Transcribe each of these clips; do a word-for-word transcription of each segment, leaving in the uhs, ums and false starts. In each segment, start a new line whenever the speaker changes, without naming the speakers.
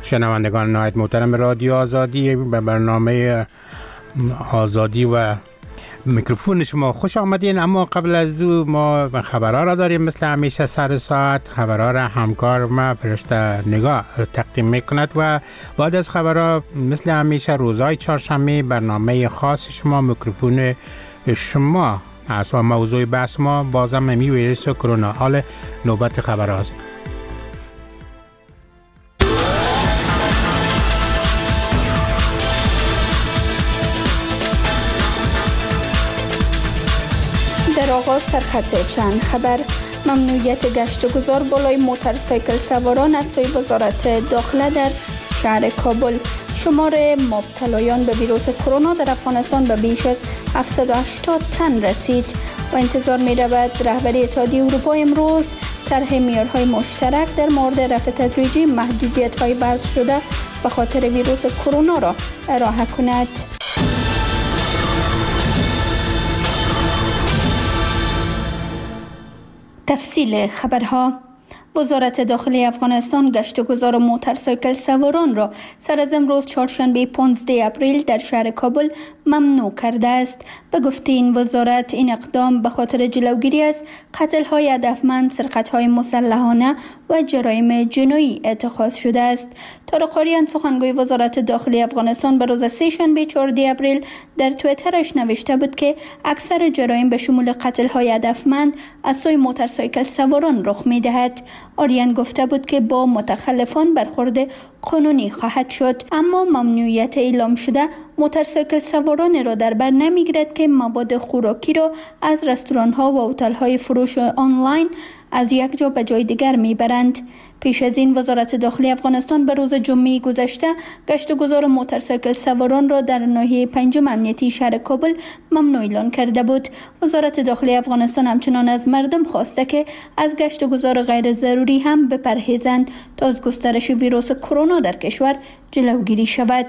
شنوندگان نهایت محترم رادیو آزادی، به برنامه آزادی و میکروفون شما خوش آمدین. اما قبل از او ما خبرها را داریم، مثل همیشه سر ساعت خبرها را همکار ما فرشته نگاه تقدیم میکند و بعد از خبرها مثل همیشه روزهای چهارشنبه برنامه خاص شما، میکروفون شما است و موضوع بحث ما بازم می ویروس کرونا. حال نوبت خبر است.
در آغاز سرخط چند خبر: ممنوعیت گشت و گذار بالای موتورسایکل سواران از سوی وزارت داخله در شهر کابل. شمار مبتلایان به ویروس کرونا در افغانستان به بیش از هفتصد و هشتاد تن رسید و انتظار می رود رهبری اتحادیه اروپا امروز طرح معیارهای مشترک در مورد رفع تدریجی محدودیت‌های وضع شده به خاطر ویروس کرونا را ارائه کند. تفصیل خبرها: وزارت داخلی افغانستان گشت و گذار موتورسایکل سواران را سر از امروز چهارشنبه پانزده اپریل در شهر کابل ممنوع کرده است. به گفته این وزارت، این اقدام به خاطر جلوگیری از قتل‌های هدفمند، سرقت‌های مسلحانه و جرایم جنایی اتخاذ شده است. طارق قاریان، سخنگوی وزارت داخلی افغانستان، به روز سه شنبه چهارده اپریل در توییترش نوشته بود که اکثر جرایم به شمول قتل‌های هدفمند از سوی موتورسایکل سواران رخ می‌دهد. آریان گفته بود که با متخلفان برخورد قانونی خواهد شد، اما ممنوعیت اعلام شده موتورسایکل سواران را در بر نمیگیرد که مواد خوراکی را از رستوران‌ها و هتل‌های فروش آنلاین از یک جا به جای دیگر میبرند. پیش از این وزارت داخلی افغانستان به روز جمعه گذشته گشت و گذار موتورسایکل سواران را در ناحیه پنجم امنیتی شهر کابل ممنوع اعلان کرده بود. وزارت داخلی افغانستان همچنان از مردم خواسته که از گشت و گذار غیر ضروری هم بپرهیزند تا از گسترش ویروس کرونا در کشور جلوگیری شود.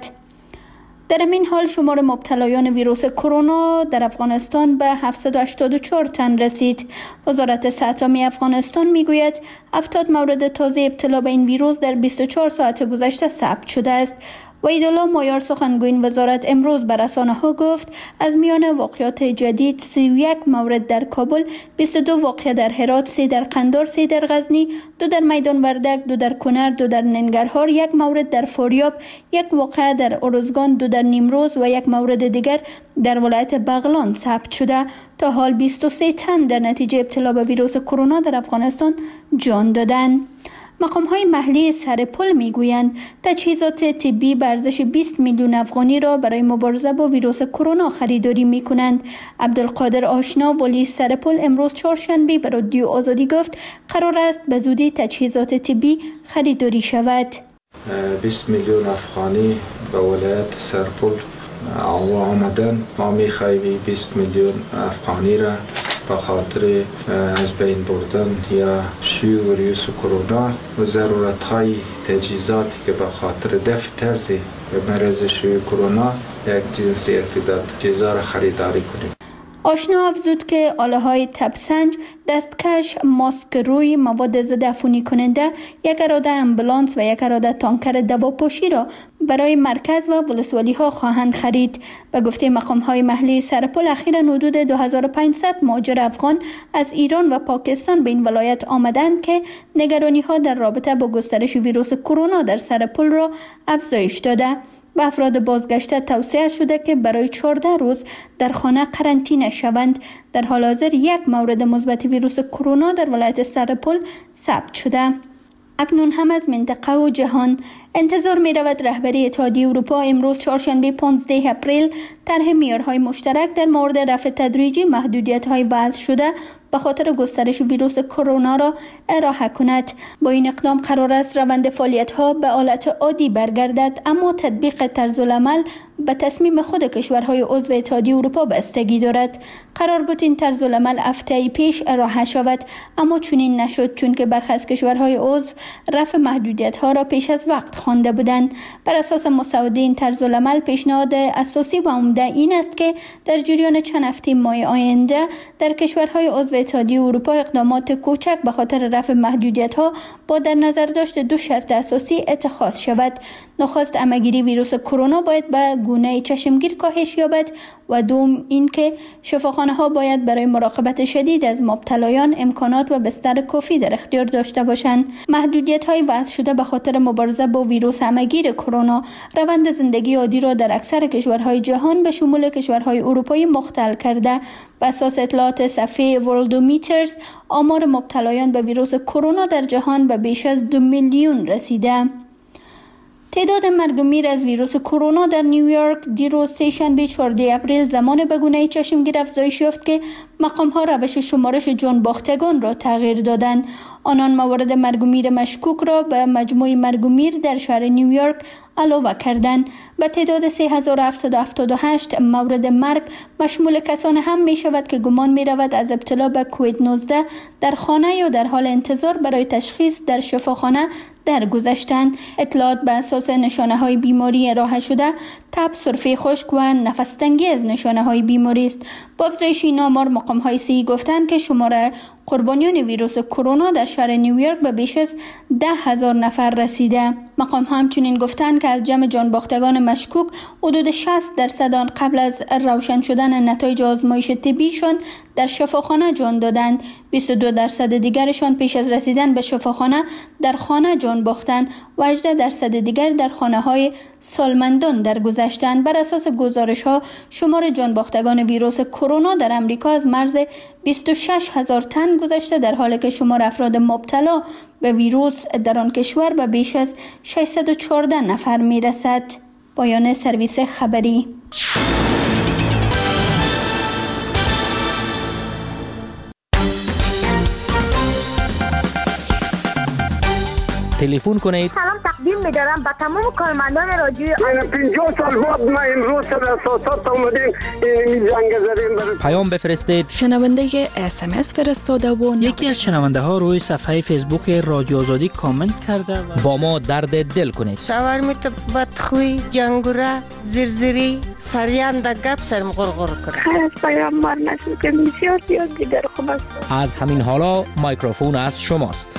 در این حال شمار مبتلایان ویروس کرونا در افغانستان به هفتصد و هشتاد و چهار تن رسید. وزارت صحت عامه افغانستان میگوید هفتاد مورد تازه ابتلا به این ویروس در بیست و چهار ساعت گذشته ثبت شده است. وحیدالله مایار، سخنگوی این وزارت، امروز به رسانه‌ها گفت از میان واقعات جدید سی و یک مورد در کابل، بیست و دو واقعه در هرات، سه در قندار، سه در غزنی، دو در میدان وردک، دو در کنر، دو در ننگرهار، یک مورد در فاریاب، یک واقعه در ارزگان، دو در نیمروز و یک مورد دیگر در ولایت بغلان ثبت شده. تا حال بیست و سه تن در نتیجه ابتلا به ویروس کرونا در افغانستان جان دادند. مقام‌های محلی سرپل میگویند تجهیزات طبی به ارزش بیست میلیون افغانی را برای مبارزه با ویروس کرونا خریداری میکنند. عبدالقادر آشنا، ولی سرپل، امروز چهارشنبه به رادیو آزادی گفت قرار است به زودی تجهیزات طبی خریداری شود.
بیست میلیون افغانی به ولایت سرپل آمدن. ما میخواهیم بیست میلیون افغانی را به خاطر از بین بردن یا شیوع ویروس کرونا و ضرورت‌های تجهیزاتی که به خاطر دفع طرز مرض شیوع کرونا یک جنس ارتداد تجهیزات را خریداری کنیم.
آشنا افزود که آله‌های تبسنج، دستکش، ماسک روی، مواد ضد عفونی کننده، یک اراده امبولانس و یک اراده تانکر دباپوشی را برای مرکز و ولسوالی‌ها خواهند خرید. به گفته مقام‌های محلی سرپل، اخیراً حدود دو هزار و پانصد مهاجر افغان از ایران و پاکستان به این ولایت آمدند که نگرانی‌ها در رابطه با گسترش ویروس کرونا در سرپل را افزایش داده. به افراد بازگشته توصیه شده که برای چهارده روز در خانه قرنطینه شوند. در حال حاضر یک مورد مثبت ویروس کرونا در ولایت سرپل ثبت شده. اکنون هم از منطقه و جهان انتظار می رود رهبری اتحادیه اروپا امروز چهارشنبه پانزده اپریل طرح معیارهای مشترک در مورد رفع تدریجی محدودیت‌های وضع شده به خاطر گسترش ویروس کرونا را ارائه کند. با این اقدام قرار است روند فعالیت‌ها به حالت عادی برگردد، اما تطبیق طرزالعمل به تصمیم خود کشورهای عضو اتحادیه اروپا بستگی دارد. قرار بود این طرزالعمل هفته پیش ارائه شود، اما چنین نشد، چون که برخی از کشورهای عضو رفع محدودیت‌ها را پیش از وقت خوانده بودند. بر اساس مسوده این طرز العمل پیشنهاد اساسی و عمده این است که در جریان چند هفته ماه آینده در کشورهای عضو اتحادیه اروپا اقدامات کوچک به خاطر رفع محدودیت‌ها با در نظر داشت دو شرط اساسی اتخاذ شود. نخست همه‌گیری ویروس کرونا باید به گونه چشمگیر کاهش یابد و دوم اینکه شفاخانه‌ها باید برای مراقبت شدید از مبتلایان امکانات و بستر کافی در اختیار داشته باشند. محدودیت‌های وضع شده به خاطر مبارزه با ویروس همه‌گیر کرونا روند زندگی عادی را در اکثر کشورهای جهان به شمول کشورهای اروپایی مختل کرده. بر اساس اطلاعات صفحه ورلدومیترز آمار مبتلایان به ویروس کرونا در جهان به بیش از دو میلیون رسیده. تعداد مرگ و میر از ویروس کرونا در نیویورک دیروز سه‌شنبه چهاردهم اپریل زمان به گونه چشمگیر افزایش یافت که مقام‌ها روش شمارش جانباختگان را تغییر دادند. آنان موارد مرگ و میر مشکوک را به مجموع مرگ و میر در شهر نیویورک علاوه کردند. به تعداد سه هزار و هفتصد و هفتاد و هشت مورد مرگ مشمول کسان هم می شود که گمان می رود از ابتلا به کووید نوزده در خانه یا در حال انتظار برای تشخیص در شفاخانه درگذشتند. اطلاعات به اساس نشانه های بیماری ارائه شده تب، سرفه خشک و نفس تنگی از نشانه های بیماری است. با افزایش این آمار مقام های صحی گفتند که شماره قربانیان ویروس کرونا در شهر نیویورک به بیش از ده هزار نفر رسیده. مقام ها همچنین گفتند که از جمع جانباختگان مشکوک حدود شصت درصد آن قبل از روشن شدن نتایج آزمایش طبیشان در شفاخانه جان دادند. بیست و دو درصد دیگرشان پیش از رسیدن به شفاخانه در خانه جان باختند و هجده درصد دیگر در خانه های سالمندان درگذشتند. بر اساس گزارش ها شمار جانباختگان ویروس کرونا در امریکا از مرز بیست و شش هزار تن گذشته، در حالی که شمار افراد مبتلا به ویروس در آن کشور به بیش از ششصد و چهارده نفر می رسد. پایان سرویس خبری.
تلفن کنید.
سلام تقدیم می‌دارم به تمام کارمندان رادیوی.
من پنجاه سال بعد ما امروز در اساسات اومدیم این جنگ زدیم.
پیام بفرستید.
شنونده اس ام اس فرستاده و
یکی از شنونده ها روی صفحه فیسبوک رادیو آزادی کامنت کرده و
با ما درد دل کنید.
شاورمیت بدخوی، جنگوره، زرزری، سریان در گپ سرم غرغر کنه.
خیلی پیام مار نشد که بسیار زیاد دیگر خوب است.
از همین حالا میکروفون از شماست.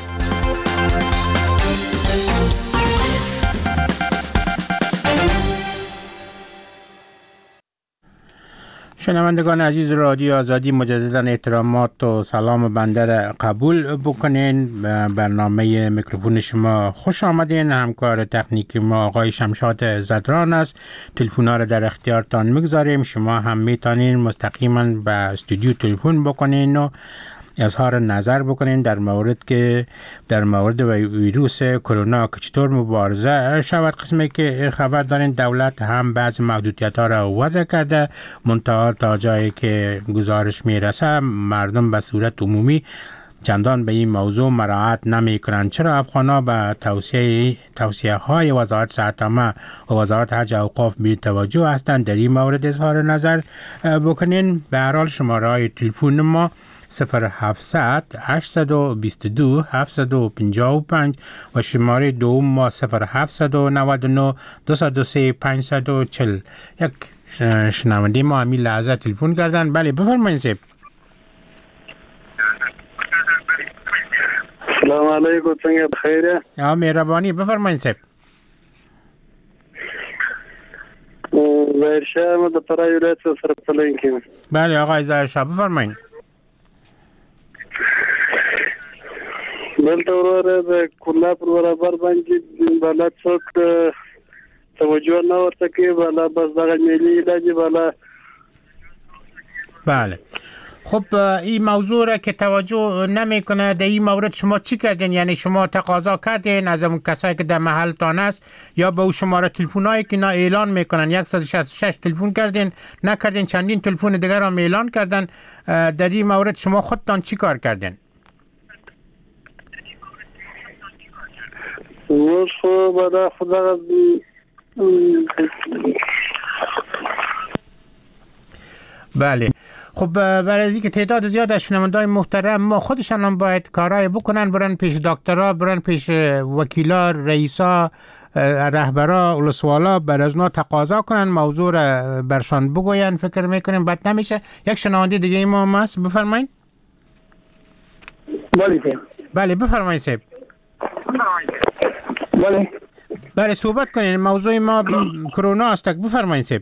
شنوندگان عزیز رادیو آزادی، مجددا احترامات و سلام بنده را قبول بکنین. برنامه میکروفون شما خوش آمدین. همکار تکنیکی ما آقای شمشاد زدران است. تلفن‌ها را در اختیارتان میگذاریم. شما هم میتونین مستقیما به استودیو تلفن بکنین و اظهار نظر بکنین در مورد که در مورد ویروس کرونا که چطور مبارزه شود. قسمی که خبر دارین دولت هم بعض محدودیت ها را وضع کرده، منتها تا جایی که گزارش میرسه مردم به صورت عمومی چندان به این موضوع مراعات نمی کنند. چرا افغان‌ها به توصیه توصیه های وزارت صحت عامه و وزارت حج و اوقاف بی توجه هستند؟ در این مورد اظهار نظر بکنین. به هر حال شماره های تلفن ما صفر هفتصد هشتصد و بیست و دو هفتصد و پنجاه و پنج و شماره دوم ما صفر هفتصد و نود و نه دویست و سه پانصد و چهل. یک شنونده ما همین لحظه تلفن کردن. بله بفرمایید صاحب.
سلام علیکم، څنګه بخیره؟
یا مهربانی بفرمایید صاحب.
ظاهر شاه ما د فرای ولایت سره پلین کې.
بله آقای ظاهر شاه بفرمایید.
دلته وروره د کلا پر برابر باندې بالا څوک توجه نه ورته کوي، بالا بس دغه ملی علاج بالا.
بله خب این موضوع را که توجه نمیکنه در این مورد شما چی کردین؟ یعنی شما تقاضا کردین از اون کسایی که در محلتان است یا به او شماره تلفن‌هایی که اینا اعلان میکنن صد و شصت و شش تلفن کردین نکردین؟ چندین تلفن دیگر هم اعلان کردن. در این مورد شما خودتان چی کار کردین؟
اوس خو بالا خدا
بله خب برای از اینکه تعداد زیاد از شنونده‌های محترم ما خودشان هم باید کارهای بکنن، برن پیش دکترها، برن پیش وکیلا، رئیسا رهبرا ولسوالا بر از نو تقاضا کنن موضوع را برشان بگوین. فکر میکنیم بد نمیشه. یک شنونده دیگه ما هست، بفرمایید.
بله
بله بفرمایید صاحب.
بله
بله صحبت کنین. موضوع ما کرونا است. بفرمایید صاحب.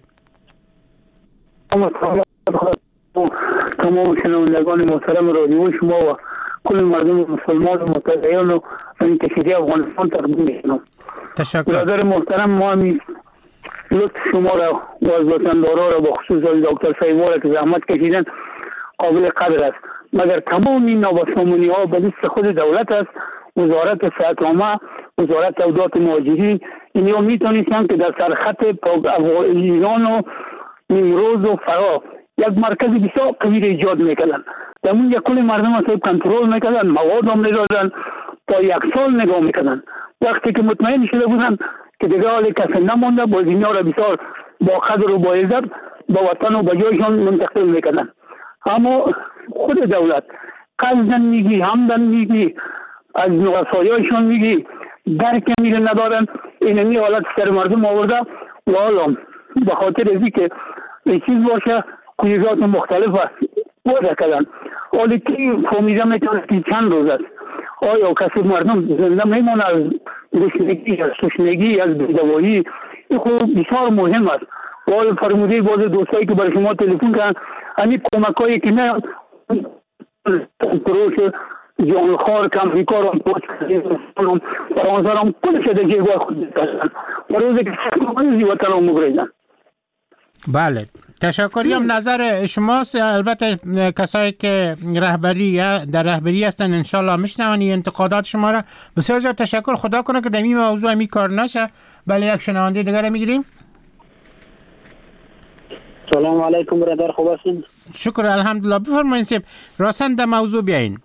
تمام شنوندگان محترم رادیو شما و کل مردم مسلمان و متدین و انتشاری افغانستان تقدیم میکنم.
تشکر.
برادر محترم، ما همی لطف شما را و از وطندارا را بخصوص دکتر سیما را که زحمت کشیدن قابل قدر است، مگر تمام این نابسامانی ها به دست خود دولت است. وزارت صحت عامه، وزارت عودات مهاجرین، اینها میتونستن که در سرخط ایران و نیمروز و فرا یک مرکز بسیار قوی ایجاد میکردن. در اونجا کل مردم را کنترل میکردن، مواد هم میدادن، تا یک سال نگاه میکردن. وقتی که مطمئن شده بودن که دیگه حال کسی نمانده، باز اینا را بسیار با قدر و با عزت با وطن و با جایشان منتقل میکردن. اما خود دولت قصدن میگی، همدن میگی، از نقصایشان میگی، درک میگه ندارن. اینمی حالت سر مردم آورده و حالا به خاطر ازی که این چیز باشه کویزات مختلف است وارد کردن. حالی که فهمیده میتونه که چند روز است. آیا کسی مردم زنده میمونه از گشنگی، از تشنگی، از بیدوایی؟ این خود بسیار مهم است. و فرموده باز دوستایی که برای شما تلفن کردن، همین کمکایی که نه پروش جانخوار کم بیکار هم پوچ کردن فرانسه هم کل شده جیگوه خود کردن و روزی که سکنوزی وطن هم مگریدن.
بله تشکریم. نظر شماست. البته کسایی که رهبری در رهبری هستن انشالله میشنون انتقادات شما را. بسیار زیاد تشکر. خدا کنه که در این موضوع همی کار نشه. بله یک شنونده دیگر میگیریم.
سلام علیکم برادر، خوب هستین؟
شکر الحمدلله. بفرمایید صاحب راستن در موضوع بیاین.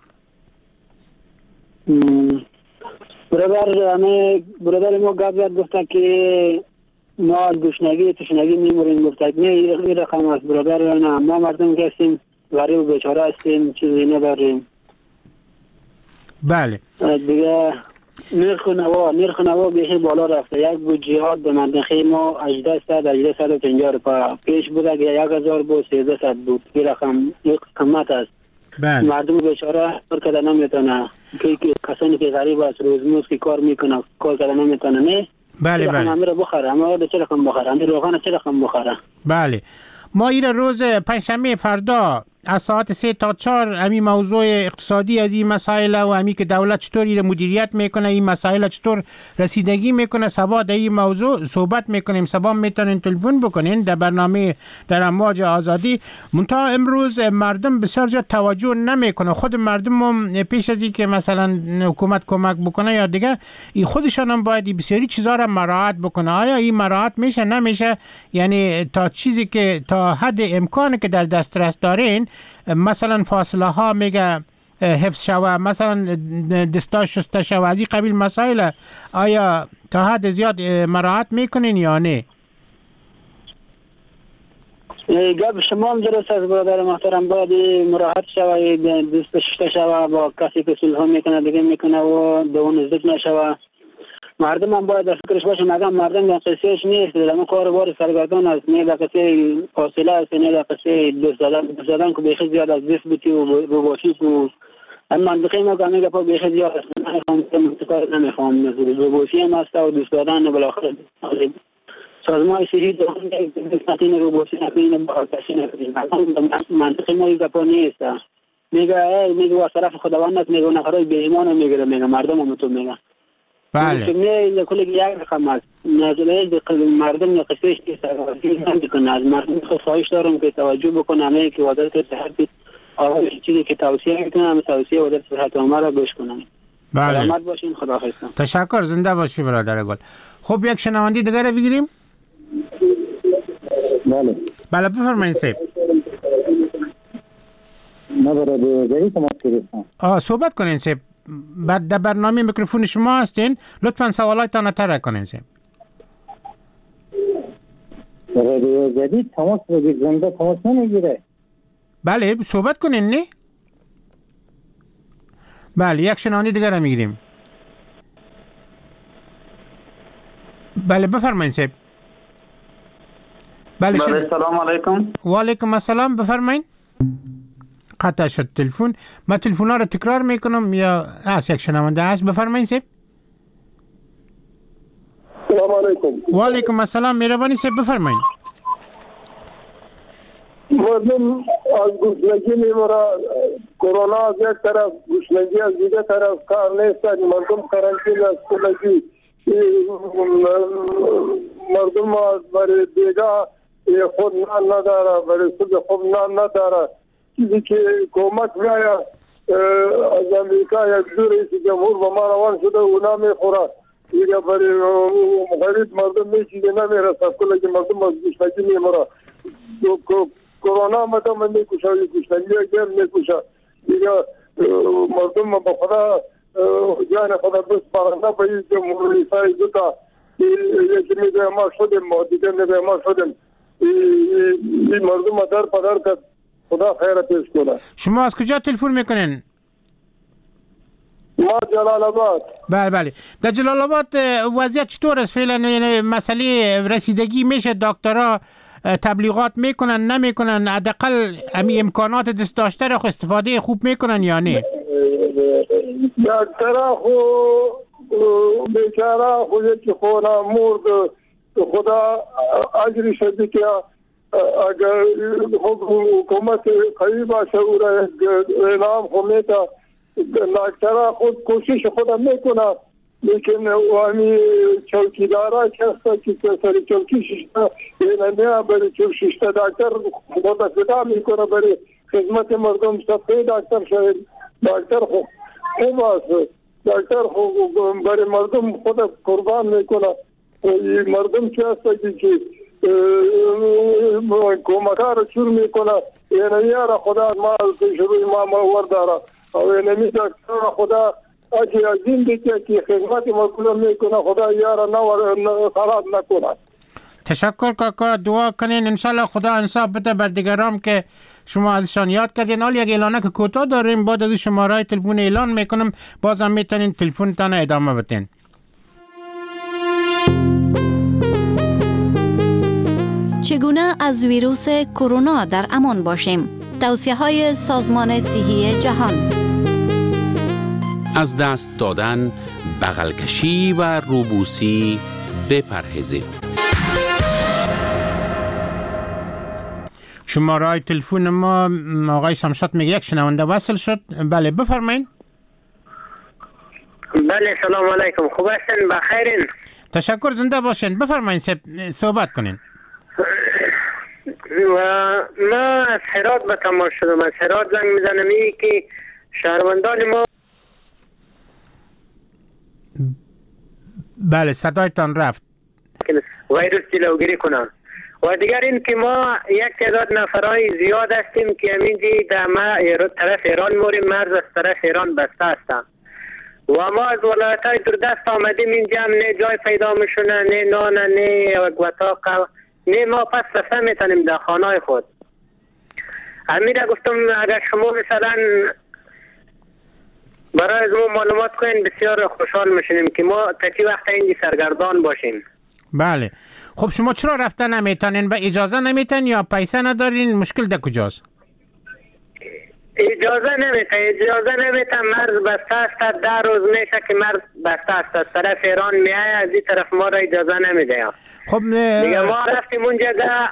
برادر همه برادر ما گفت زد گفته که ما گشنگی تشنگی میموریم. گفته نه این رقم است برادر، نه ما مردم که هستیم غریب و بیچاره هستیم، چیزی نداریم.
بله
دیگه نرخ نوا نرخ نوا بیخی بالا رفته. یک بودجه به منطقه ما هجده صد هجده صد و پنجاه روپیه پیش بوده که یک هزار بود سیزده صد بود. این رقم یک قیمت است.
بله.
مردم بیچاره کار کردن نمیتونه. که کسانی که غریب است روزمروز که کار میکنه کار کردن نمیتونه. نه
بله بله
همه رو بخره، همه رو چه رقم بخره، همه روغن چه رقم بخره.
بله ما این روز پنجشنبه فردا از ساعت سه تا چهار همین موضوع اقتصادی از این مسائل و همین که دولت چطور این مدیریت میکنه، این مسائل چطور رسیدگی میکنه، سبا در این موضوع صحبت میکنیم. سبا میتونین تلفن بکنین در برنامه در امواج آزادی. منتها امروز مردم بسیار جا توجه نمیکنه. خود مردم هم پیش از این که مثلا حکومت کمک بکنه یا دیگه این خودشان هم باید بسیاری چیزا را مراعات بکنه. آیا این مراعات میشه نمیشه؟ یعنی تا چیزی که تا حد امکانی که در دسترس دارین، مثلا فاصله ها میگه حفظ شوه، مثلا دستا شسته شوه، از این قبیل مسائل آیا تا حد زیاد مراعات میکنین یا نه؟
گپ شما هم درست است برادر محترم. باید مراحت شوه، دست شسته شوه، با کسی که صلح میکنه دیگه میکنه و دو نزدیک نشوه. مردم هم باید در فکرش باشه. مردم مردم در قصهش نیست، در کار بار سرگردان است، نه در قصه فاصله است، نه در قصه دوست دادن. دوست دادن که بیخی زیاد از دست بودی و روباشی و اما منطقه ما که همه گپا بیخی زیاد است. نمیخوام که منطقه نمیخوام روباشی هم است و دوست دادن بالاخره سازمان صحی دارن نتین روباشی نکنین با کسی نکنین. منطقه ما این گپا نیست. میگه میگه و طرف خداوند است، میگه نخرای به ایمان میگه، میگه مردم هم تو میگه.
بله.
نه کلی یک رقم است. نازله به مردم نقصش نیست. نمیکنه از مردم خواهش دارم که توجه بکنه. همه که وزارت صحت آقای چیزی که توصیه میکنه همه توصیه وزارت صحت عامه را گوش کنن.
بله.
سلامت باشین. خداحافظ.
تشکر. زنده باشی برادر گل. خب یک شنونده دیگه رو بگیریم.
بله.
بله بفرمایید صاحب.
نه برادر جدی تماس گرفتم.
آه صحبت کنین صاحب. بعد در برنامه میکروفون شما هستین، لطفا سوالایتان را طرح کنین صاحب.
رادیو جدید تماس بگیر، زنده تماس نمیگیره.
بله صحبت کنین. نه بله یک شنونده دیگر را میگیریم. بله بفرمایید صاحب. بله
سلام علیکم.
و علیکم السلام، بفرمایید. قطع شد تلفن. ما تلفن‌ها رو تکرار میکنم یا از یک شنونده است. بفرمایید صاحب.
سلام علیکم.
و علیکم السلام، مهربانی صاحب بفرمایید.
مردم از گشنگی میمونه، کرونا از یک طرف، گشنگی از دیگه طرف، کار نیست، مردم کرانتین است، کلگی مردم برای دیگه خود نان نداره، برای خود خوب نان نداره. چیزی که کمک میایه از امریکا یک دو رئیس جمهور به ما روان شده اونا میخوره، دیگه برای غریب مردم میچیزی نمیرسه، کلگی مردم از گشنگی میمونه. کرونا مردم میکشه، گشنگی گرم میکشه، دیگه مردم به خدا جان خدا بس پرنده به این جمهور رئیسای دوتا یکی میگه ما شدیم ما دیگه میگه ما شدیم، این مردم در پدر کرد. خدا خیر پیش کنه.
شما از کجا تلفن میکنین؟
ما جلال آباد.
بله بله. در جلال آباد وضعیت چطور است فعلا؟ یعنی مسئله رسیدگی میشه، دکترها تبلیغات میکنن نمیکنن، حداقل همین امکانات دست داشته رو استفاده خوب میکنن یا نه؟
دکترها خو بیچاره خو یکی خونه مرد، خدا اجری شدی که اگر حکومت قوی باشه او را اعلام خو میتا، دکترها خود کوشش خود میکنه، لیکن وامی چوکیدارا که هست که سر چوکی ششتا اینه برای چوک ششتا دکتر خود فدا میکنه برای خدمت مردم. صفحه دکتر شاید دکتر خوب است، دکتر خوب برای مردم خود قربان میکنه. مردم که هست که کمکار رو چور میکنه، اینه یارا خدا ما شروع ما مور داره او اینه دکتر خدا اگه از این دیگه که خدمت مردم میکنه، خدا یارا نور خراب نکنه.
تشکر کاکا، دعا کنین انشالله خدا انصاف بده بر دیگران که شما ازشان یاد کردین. حالا یک اعلانه که کوتاه داریم، بعد از شماره تلفن اعلان میکنم، بازم میتونین تلفنتان ادامه بدین.
چگونه از ویروس کرونا در امان باشیم؟ توصیه‌های سازمان صحی جهان.
از دست دادن، بغل کشی و روبوسی بپرهیزید.
شماره تلفن ما آقای شمشاد میگه یک شنونده وصل شد. بله بفرمایید.
بله سلام علیکم، خوب هستین؟ بخیرین؟
تشکر، زنده باشین. بفرمایید صحبت کنین.
ما از هرات به تماس شدم، از هرات زنگ میزنم ای که شهروندان ما.
بله صدایتان رفت.
ویروس جلوگیری کنن. و دیگر این که ما یک تعداد نفرای زیاد هستیم که همینجی در ما طرف ایران موریم، مرز از طرف ایران بسته هستم و ما از ولایت های دوردست آمدیم اینجا، نه جای پیدا میشونه، نه نان، نه وطاق، نه ما پس رسه میتونیم در خانه خود. امیره گفتم اگر شما مثلا برای از ما معلومات کنین بسیار خوشحال میشنیم که ما تکی وقت اینجا سرگردان باشیم.
بله خب شما چرا رفتن نمیتونین؟ به اجازه نمیتن یا پیسه ندارین؟ مشکل در کجاست؟
اجازه نمیتن اجازه نمیتن مرز بسته است، ده روز میشه که مرز بسته است، از طرف ایران میایه، از این طرف ما را اجازه نمیده.
خب
دیگه ما رفتیم اونجا ده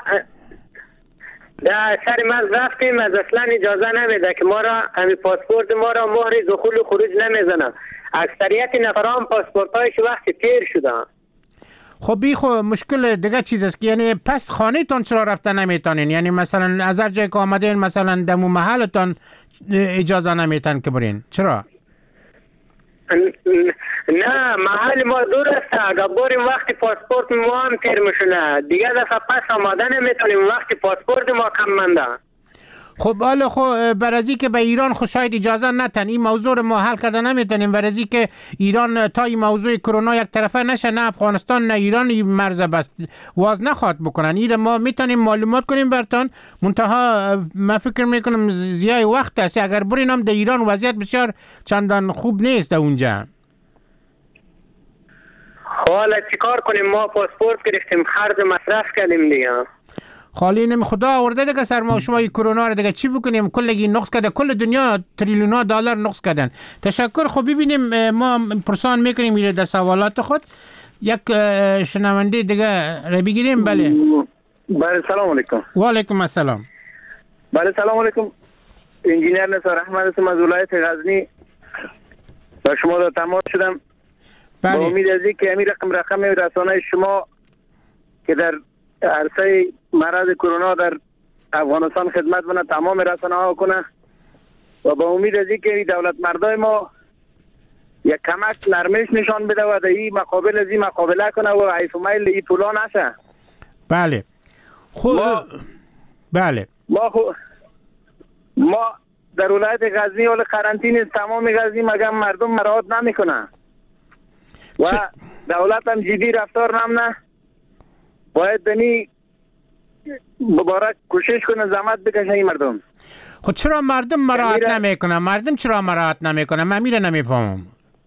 در سر مرز رفتیم، از اصلا اجازه نمیده که ما را همی پاسپورت ما را مهر دخول و خروج نمیزنن. اکثریت نفران پاسپورت هایش وقتی تیر شدن.
خب بی خو مشکل دیگه چیز است که یعنی پس خانه تان چرا رفتن نمیتونین؟ یعنی مثلا از هر جای که آمدین مثلا دمو محلتان اجازه نمیتن که برین؟ چرا؟
نه محل ما دور است، اگر بریم وقتی پاسپورت ما هم تیر میشونه، دیگه دفعه پس آماده نمیتونیم وقتی پاسپورت ما کم منده.
خب حالا خب برازی که به ایران خود شاید اجازه نتن، این موضوع رو ما حل کرده نمیتونیم، برازی که ایران تا این موضوع کرونا یک طرفه نشه، نه افغانستان نه ایران این مرز بست واز نخواد بکنن. این ما میتونیم معلومات کنیم برتان، منتها من فکر میکنم زیای وقت است، اگر برین هم در ایران وضعیت بسیار چندان خوب نیست در اونجا.
حالا چیکار کنیم؟ ما پاسپورت گرفتیم، خرج مصرف کردیم دیگه.
خالی نمی خدا آورده دیگه سر ما شما این کرونا رو دیگه چی بکنیم؟ کلگی نقص کرده، کل دنیا تریلیون دلار نقص کردن. تشکر. خب ببینیم ما پرسان میکنیم میره در سوالات خود. یک شنونده دیگه رو بگیریم. بله
بله سلام علیکم.
و علیکم السلام.
بله سلام علیکم. انجینیر نثار احمد هستم از ولایت غزنی. با شما را تماس شدم.
بله.
با امید از اینکه امیر رقم رقم رسانه شما که در عرصه مرض کرونا در افغانستان خدمت کنه، تمام رسانه ها کنه و با امید از اینکه دولت مردای ما یک کمک نرمش نشان بده و در این مقابل از این مقابله کنه و عیف و میل این طولا نشه.
بله خب ما بله
ما خو... ما در ولایت غزنی حال قرنطینه تمام غزنی مگر مردم مراعات نمیکنه و چ... دولت هم جدی رفتار نمونه. باید دنی مبارک کوشش کنه، زحمت بکشه این مردم.
خب چرا مردم مراعات نمیکنه؟ مردم چرا مراعات نمیکنه؟ من میره نمیفهمم.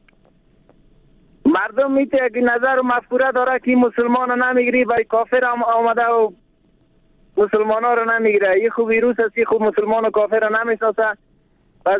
مردم میته که نظر و مفکوره داره که مسلمان نمیگیری و کافر هم آمده و مسلمان ها رو نمیگیره. این خوب ویروس هستی، خوب مسلمان و کافر رو نمیشناسه. پس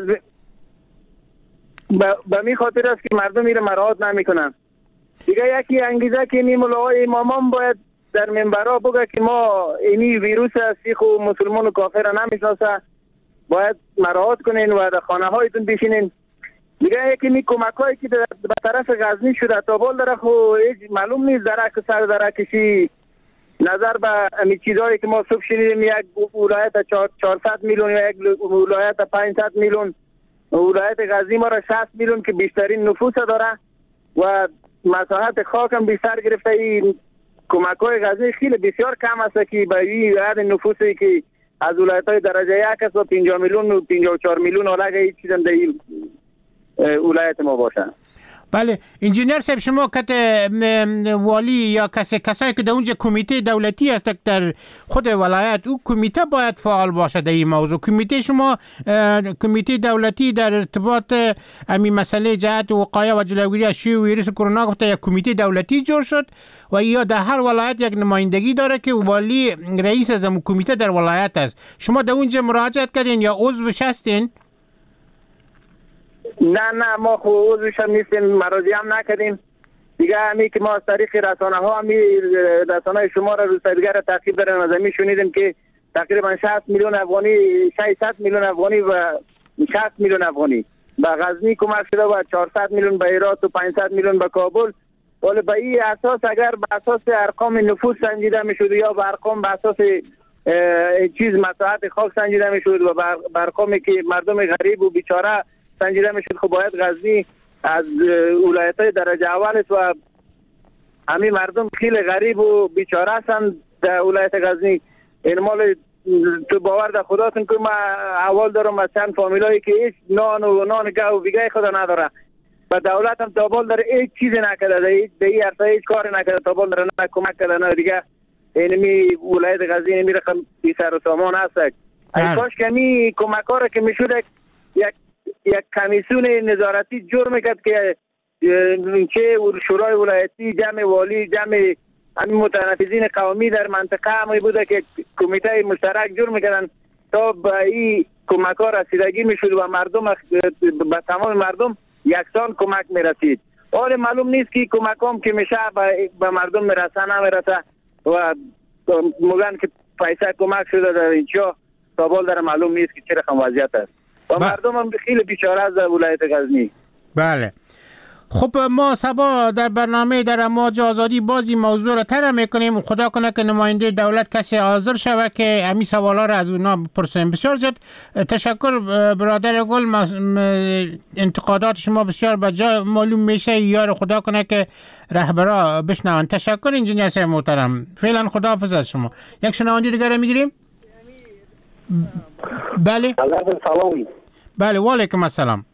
به می خاطر است که مردم میره مراعات نمیکنن. دیگه یکی انگیزه که نیم ملاهای امامان باید در منبرها بگه که ما اینی ویروس هستی، خوب مسلمان و کافر رو نمیشناسه، باید مراعات کنین و در خانه هایتون بشینین. دیگه یکی می کمک هایی که به طرف غزنی شده تابال داره خو معلوم نیست درک سر درکشی نظر به امی چیزهایی که ما صبح شنیدیم یک ولایت چهارصد میلیون یا یک ولایت پانصد میلیون، ولایت غزنی ما را شصت میلیون که بیشترین نفوس داره و مساحت خاک هم بیشتر گرفته. این کمک های غزنی خیلی بسیار کم است که به این عدد نفوسی که از ولایت های درجه یک است و پنجاه میلیون و پنجاه و چهار میلیون علاقه هیچ چیز هم در این ولایت ما باشه.
بله انجینیر صاحب، شما کت والی یا کسی کسایی که در اونجا کمیته دولتی هست در خود ولایت، او کمیته باید فعال باشه در این موضوع. کمیته شما کمیته دولتی در ارتباط امی مسئله جهت وقایه و جلوگیری از شیوع ویروس کرونا گفته یک کمیته دولتی جور شد و یا در هر ولایت یک نمایندگی داره که والی رئیس از اون کمیته در ولایت است. شما در اونجا مراجعت کردین یا عضوش هستین؟
نه نه ما خود عضوش هم نیستیم، مراجعه هم نکردیم. دیگه همی که ما از طریق رسانه ها همی رسانه شما را روز دیگر تعقیب داریم از همی شنیدیم که تقریبا شصت میلیون افغانی ششصد میلیون افغانی و شصت میلیون افغانی به غزنی کمک شده و چهارصد میلیون به هرات و پانصد میلیون به کابل. ولی به این اساس اگر به اساس ارقام نفوس سنجیده میشد یا به ارقام به اساس چیز مساحت خاک سنجیده میشد و به ارقامی که مردم غریب و بیچاره سنجیده میشد، خب باید غزنی از ولایت‌های درجه اول است و همین مردم خیلی غریب و بیچاره هستند در ولایت غزنی. این مال تو باور در خداتون که ما اول دارم از چند فامیلایی که هیچ نان و نان گه و بیگه خدا نداره و دولت هم تابال داره هیچ چیزی نکرده، در این عرصه هیچ کاری نکرده، تابال داره نه کمک کرده نه دیگه. اینمی ولایت غزنی اینمی رقم بی سر و سامان هست. ای کاش که می کمک ها را که میشود یک یک کمیسیون نظارتی جور میکرد که چه شورای ولایتی، جمع والی، جمع همین متنفذین قومی در منطقه همی بوده که کمیته مشترک جور میکردن تا به این کمک ها رسیدگی میشود و مردم به تمام مردم یکسان کمک میرسید. حال معلوم نیست که کمک هم که میشه به مردم میرسه نمیرسه و مگن که پیسه کمک شده در اینجا تابال در معلوم نیست که چه رقم وضعیت است و مردم هم خیلی بیچاره از ولایت غزنی.
بله خب ما سبا در برنامه در امواج آزادی بازی موضوع را طرح میکنیم. خدا کنه که نماینده دولت کسی حاضر شوه که همین سوالا را از اونا بپرسیم. بسیار زیاد تشکر برادر گل، انتقادات شما بسیار بجا معلوم میشه. یار خدا کنه که رهبرا بشنون. تشکر انجینیر صاحب محترم، فعلا خداحافظ از شما. یک شنونده دیگر میگیریم. بله
سلام.
بله و علیکم السلام.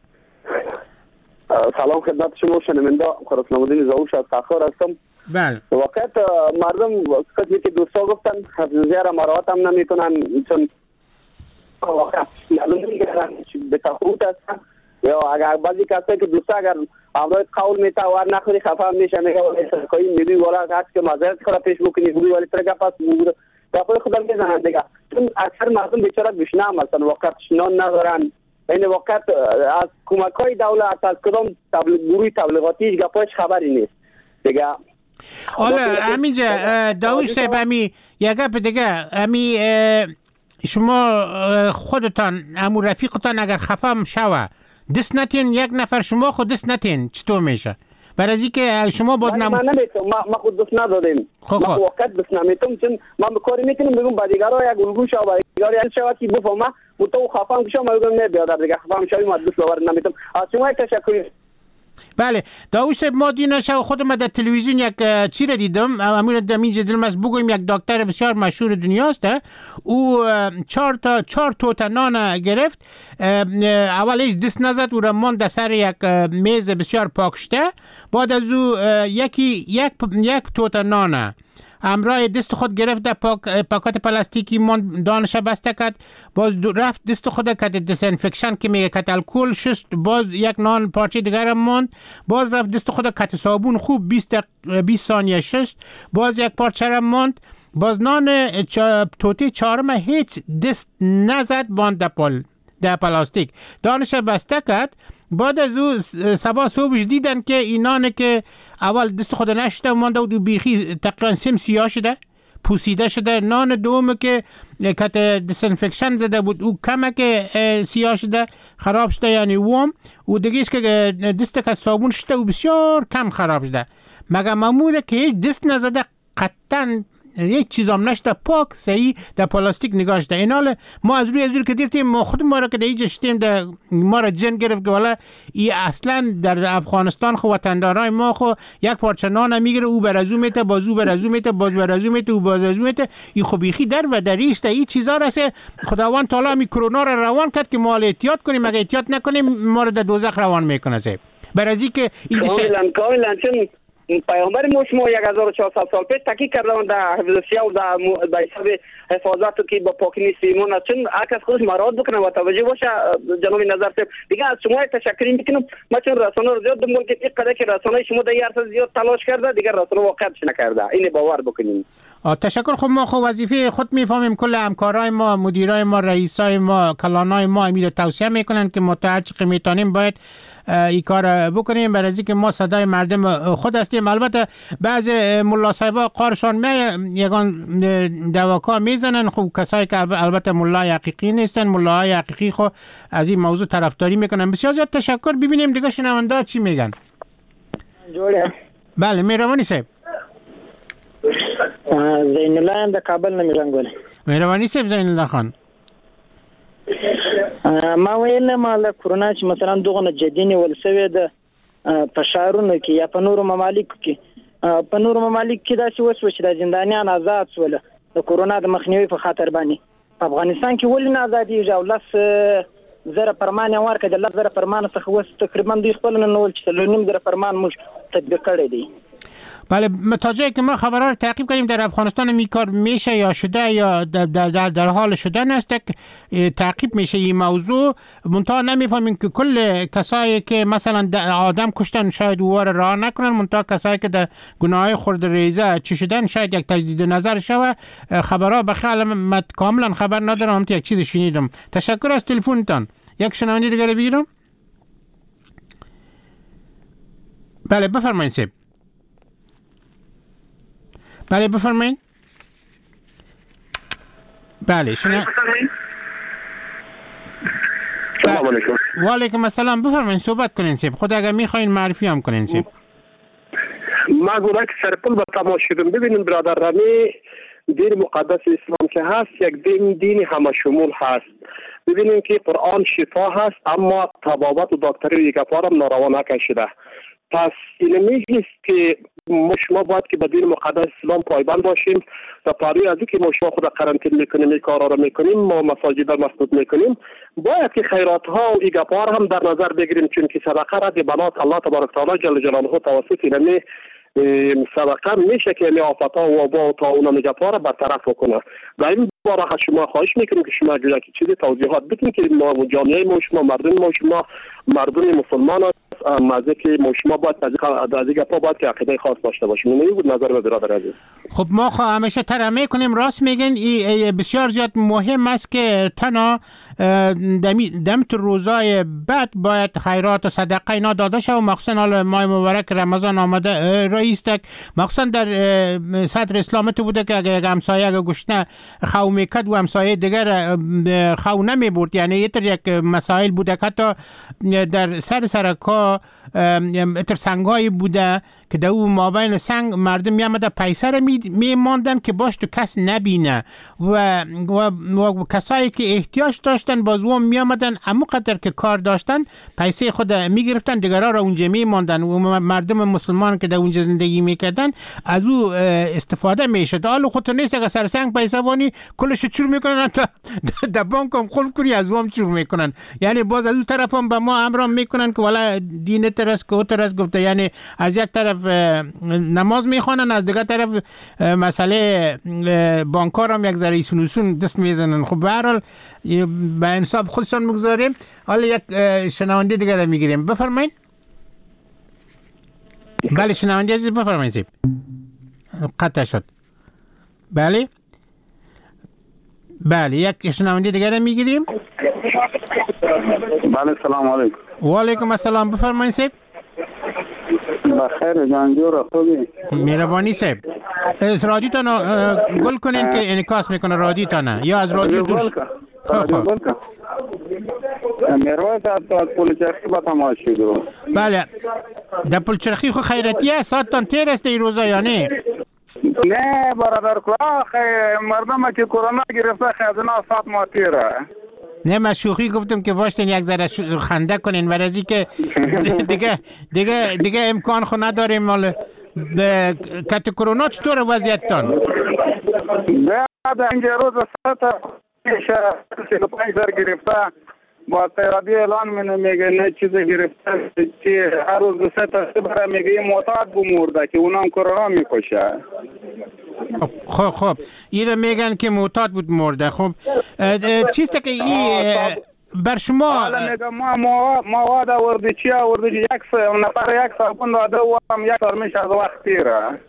سلام خدمت شما شنونده، خراسان‌الدین زاوش از قخار هستم.
بله
واقعیت مردم کسی که دوستا گفتن حفظی را مراعات هم نمی کنن چون واقعا معلوم میگردن به تفاوت هستن یا اگر بعضی کسایی که دوستا اگر امروز قول میتا ور نخوری خفه میشه میگه ولی سرکایی میبی والا هست که معذرت خود پیش بکنی بوی ولی ترگا پس بوده تا خود خودم میزنن دیگه چون اکثر مردم بیچاره گشنه مثلا وقت نان ندارن این وقت از کمک‌های دولت از کدام تبلیغ گروه تبلیغاتی گپاش خبری نیست دیگه.
حالا همینجا داوود صاحب امی یک گپ دیگه امی شما خودتان امو رفیقتان اگر خفه شوه دست نتین یک نفر شما خود دست نتین چطور میشه؟ برای از اینکه شما باید نم...
من نمیتونم ما خود دست ندادیم ما وقت دست نمیتونم چون من بکاری میتونم بگم با دیگرها یک الگو شو با دیگرها یک شو که بفهمه متو خفه میشم میگم نه بیادر دیگه خفه میشم ما دست باور نمیتونم از شما تشکر.
بله داوود صاحب ما دینا شو خودم در تلویزیون یک چی را دیدم امیر دمین جدل مس بگویم یک دکتر بسیار مشهور دنیاست او چهار تا چهار توتا نان گرفت اول هیچ دست نزد او را ماند سر یک میز بسیار پاکشته بعد از او یکی یک یک توتا نان همراه دست خود گرفت در پاک پاکت پلاستیکی من دانش بسته کرد باز رفت دست خود کرد دیسینفکشن که میگه کت الکل شست باز یک نان پارچه دیگر ماند باز رفت دست خود کت صابون خوب بیست ثانیه شست باز یک پارچه را ماند باز نان چا توتی چهارم هیچ دست نزد باند در پل در پلاستیک دانش بسته کرد بعد از او صبح صبحش دیدن که این نانه که اول دست خود نشده مانده و بیخی تقریبا سیم سیاه شده پوسیده شده نان دوم که کت دیسینفکشن زده بود او کمه که سیاه شده خراب شده یعنی ووم و دیگهش که دست که صابون شده و بسیار کم خراب شده مگه معموله که هیچ دست نزده قطعا یک چیز هم نشده پاک صحیح در پلاستیک نگاه شده این حال ما از روی از روی که دیدیم ما خود ما را که در اینجا شدیم در ما را جن گرفت که والا ای اصلا در افغانستان خو وطندارای ما خو یک پارچه نان میگیره او بر از او میته باز او بر از او میته باز بر از او میته او باز از او میته ای خو بیخی در و دریست این چیزا رسه خداوند تعالی می کرونا را روان کرد که ما احتیاط کنیم اگه احتیاط نکنیم ما را در دوزخ روان میکنه صاحب برای از اینکه این
کاملا کاملا چون پیامبر ما شما یک هزار و چهارصد سال پیش تاکید کردن در حفظ سیا و در در حساب حفاظت که با پاکی نیستیم چون هر خودش مراد بکنه و توجه باشه جناب نظر صاحب دیگه از شما تشکر میکنم ما چون رسانه رو زیاد دنبال که اینقدر که رسانه شما در هر زیاد تلاش کرده دیگه رسانه واقعیتش نکرده این باور بکنیم.
تشکر. خب ما خب وظیفه خود میفهمیم کل همکارای ما مدیرای ما رئیسای ما کلانای ما امیر توصیه میکنن که ما تا هر چقدر میتونیم باید این کار بکنیم برای اینکه ما صدای مردم خود هستیم. البته بعض ملا صاحبا قارشان می یگان دواکا میزنن خب کسایی که البته ملای حقیقی نیستن ملاهای حقیقی خب از این موضوع طرفداری میکنن. بسیار زیاد تشکر. ببینیم دیگه شنونده چی میگن.
جوړه
بله مهربانی صاحب.
زین الله د کابل نه میرنګول.
مهربانی صاحب زین الله خان.
ما ویل ما له کرونا چې مثلا دغه جدي ول سوي د فشارونو کې یا په نورو ممالک کې په نورو ممالک کې دا چې وسو چې د زندانیان آزاد سول د کرونا د مخنیوي په خاطر باندې افغانستان کې ولې نه ازادي جوړه زره فرمان ورکړه د لږ زره فرمان څخه وس تقریبا دوی خپل نه ول چې لنیم زره فرمان موږ تطبیق کړی دی.
بله تا جایی که ما خبرها رو تعقیب کردیم در افغانستان می کار میشه یا شده یا در, در, در حال شدن است تعقیب میشه این موضوع منتها نمیفهمیم که کل کسایی که مثلا آدم کشتن شاید وار راه نکنن منتها کسایی که در گناه خرد ریزه چی شدن شاید یک تجدید نظر شوه خبرها بخیال من کاملا خبر ندارم هم یک چیز شنیدم. تشکر از تلفنتان. یک شنونده دیگر بگیرم. بله بفرمایید صاحب. بله بفرمایید. بله شما
سلام علیکم.
و علیکم السلام. بفرمایید صحبت کنین صاحب. خود اگر میخواین معرفی هم کنین صاحب.
ما گورک سرپل با تماس شدم. ببینید برادر رمی دین مقدس اسلام که هست یک دین دینی همه شمول هست. ببینید که قرآن شفا هست اما طبابت و دکتری و یک افارم ناروا نکشیده. پس این میگیست که شما باید که به دین مقدس اسلام پایبند باشیم و پروی از که ما شما خود قرنطینه میکنیم این کارا رو میکنیم ما مساجد رو مسدود میکنیم باید که خیرات ها و ایگپار هم در نظر بگیریم چون که صدقه را دی بنات الله تبارک تعالی جل جلاله توسط اینمی سبقه میشه که یعنی آفت‌ها و وبا و طاعون و نجفا را برطرف بکنه. و این بار از شما خواهش میکنیم که شما جویا که چیزی توضیحات بدین که ما جامعه ما شما مردم ما شما مردم مسلمان مزه که ما شما باید از این گپا باید که عقیده خاص داشته باشیم. این بود نظر به برادر عزیز.
خب ما خواهد همیشه ترمه کنیم. راست میگن ای بسیار زیاد مهم است که تنها دم تو روزای بعد باید خیرات و صدقه اینا داده شد و مخصوصا حال ماه مبارک رمضان آمده رئیستک مخصوصا در صدر اسلام تو بوده که اگه همسایه اگه گشنه خو میکد و همسایه دیگر خو نمی برد. یعنی یه تر یک مسائل بوده که حتی در سر سرکا اتر سنگایی بوده که در اون مابین سنگ مردم می آمده پیسه را می, می ماندن که باش تو کس نبینه و, و, و کسایی که احتیاج داشتن باز اون می آمدن همون قدر که کار داشتن پیسه خود می گرفتن دیگرها را اونجا می ماندن و مردم مسلمان که در اونجا زندگی می کردن از او استفاده می شد. حالا خودتو نیست اگه سر سنگ پیسه بانی کلش چور می کنن تا در بانک هم خلف کنی از اون چور می کنن. یعنی باز از اون طرف هم به ما امرام می کنن که والا دین ترس که او ترس گفته. یعنی از یک طرف نماز میخوانن از دیگه طرف مسئله بانکار هم یک ذره ایسون ایسون دست میزنن. خب به هر حال به انصاف خودشان مگذاریم. حالا یک شنونده دیگه را میگیریم. بفرمایید. بله شنونده عزیز بفرمایید. سیب قطع شد. بله بله یک شنونده دیگه را میگیریم.
بله سلام علیکم.
و علیکم السلام. بفرمایید سیب.
بخیر جانجور خوبی.
مهربانی صاحب از رادیو تانو گل کنین که انعکاس میکنه رادیو تانه یا از رادیو دور
رادیو گل کن. میروایت از پول چرخی با تماس شدو.
بله در پول چرخی خو خیرتی است ساعت تان تیر است این روزا یا نه؟
نه برادر کلا مردم که کرونا گرفته خزانه ساعت ما تیره.
نه من شوخی گفتم که باشتین یک ذره خنده کنین ورزی که دیگه دیگه دیگه امکان خو نداریم. مال کت کرونا چطور وضعیتتان؟
بعد اینجا روز ساعت میشه چهل و پنج سر گرفته با تیرادی اعلان منه میگه نه چیزی گرفته چی هر روز سه تا برای میگه این معتاد بمورده که اونام کرونا میکشه.
خب خب این میگن که معتاد بود مرده. خب چیست که این بر شما
حالا میگه ما مواد آورده چی آورده یک نفر یک صابون داده و هم یک سال میشه از وقت تیره.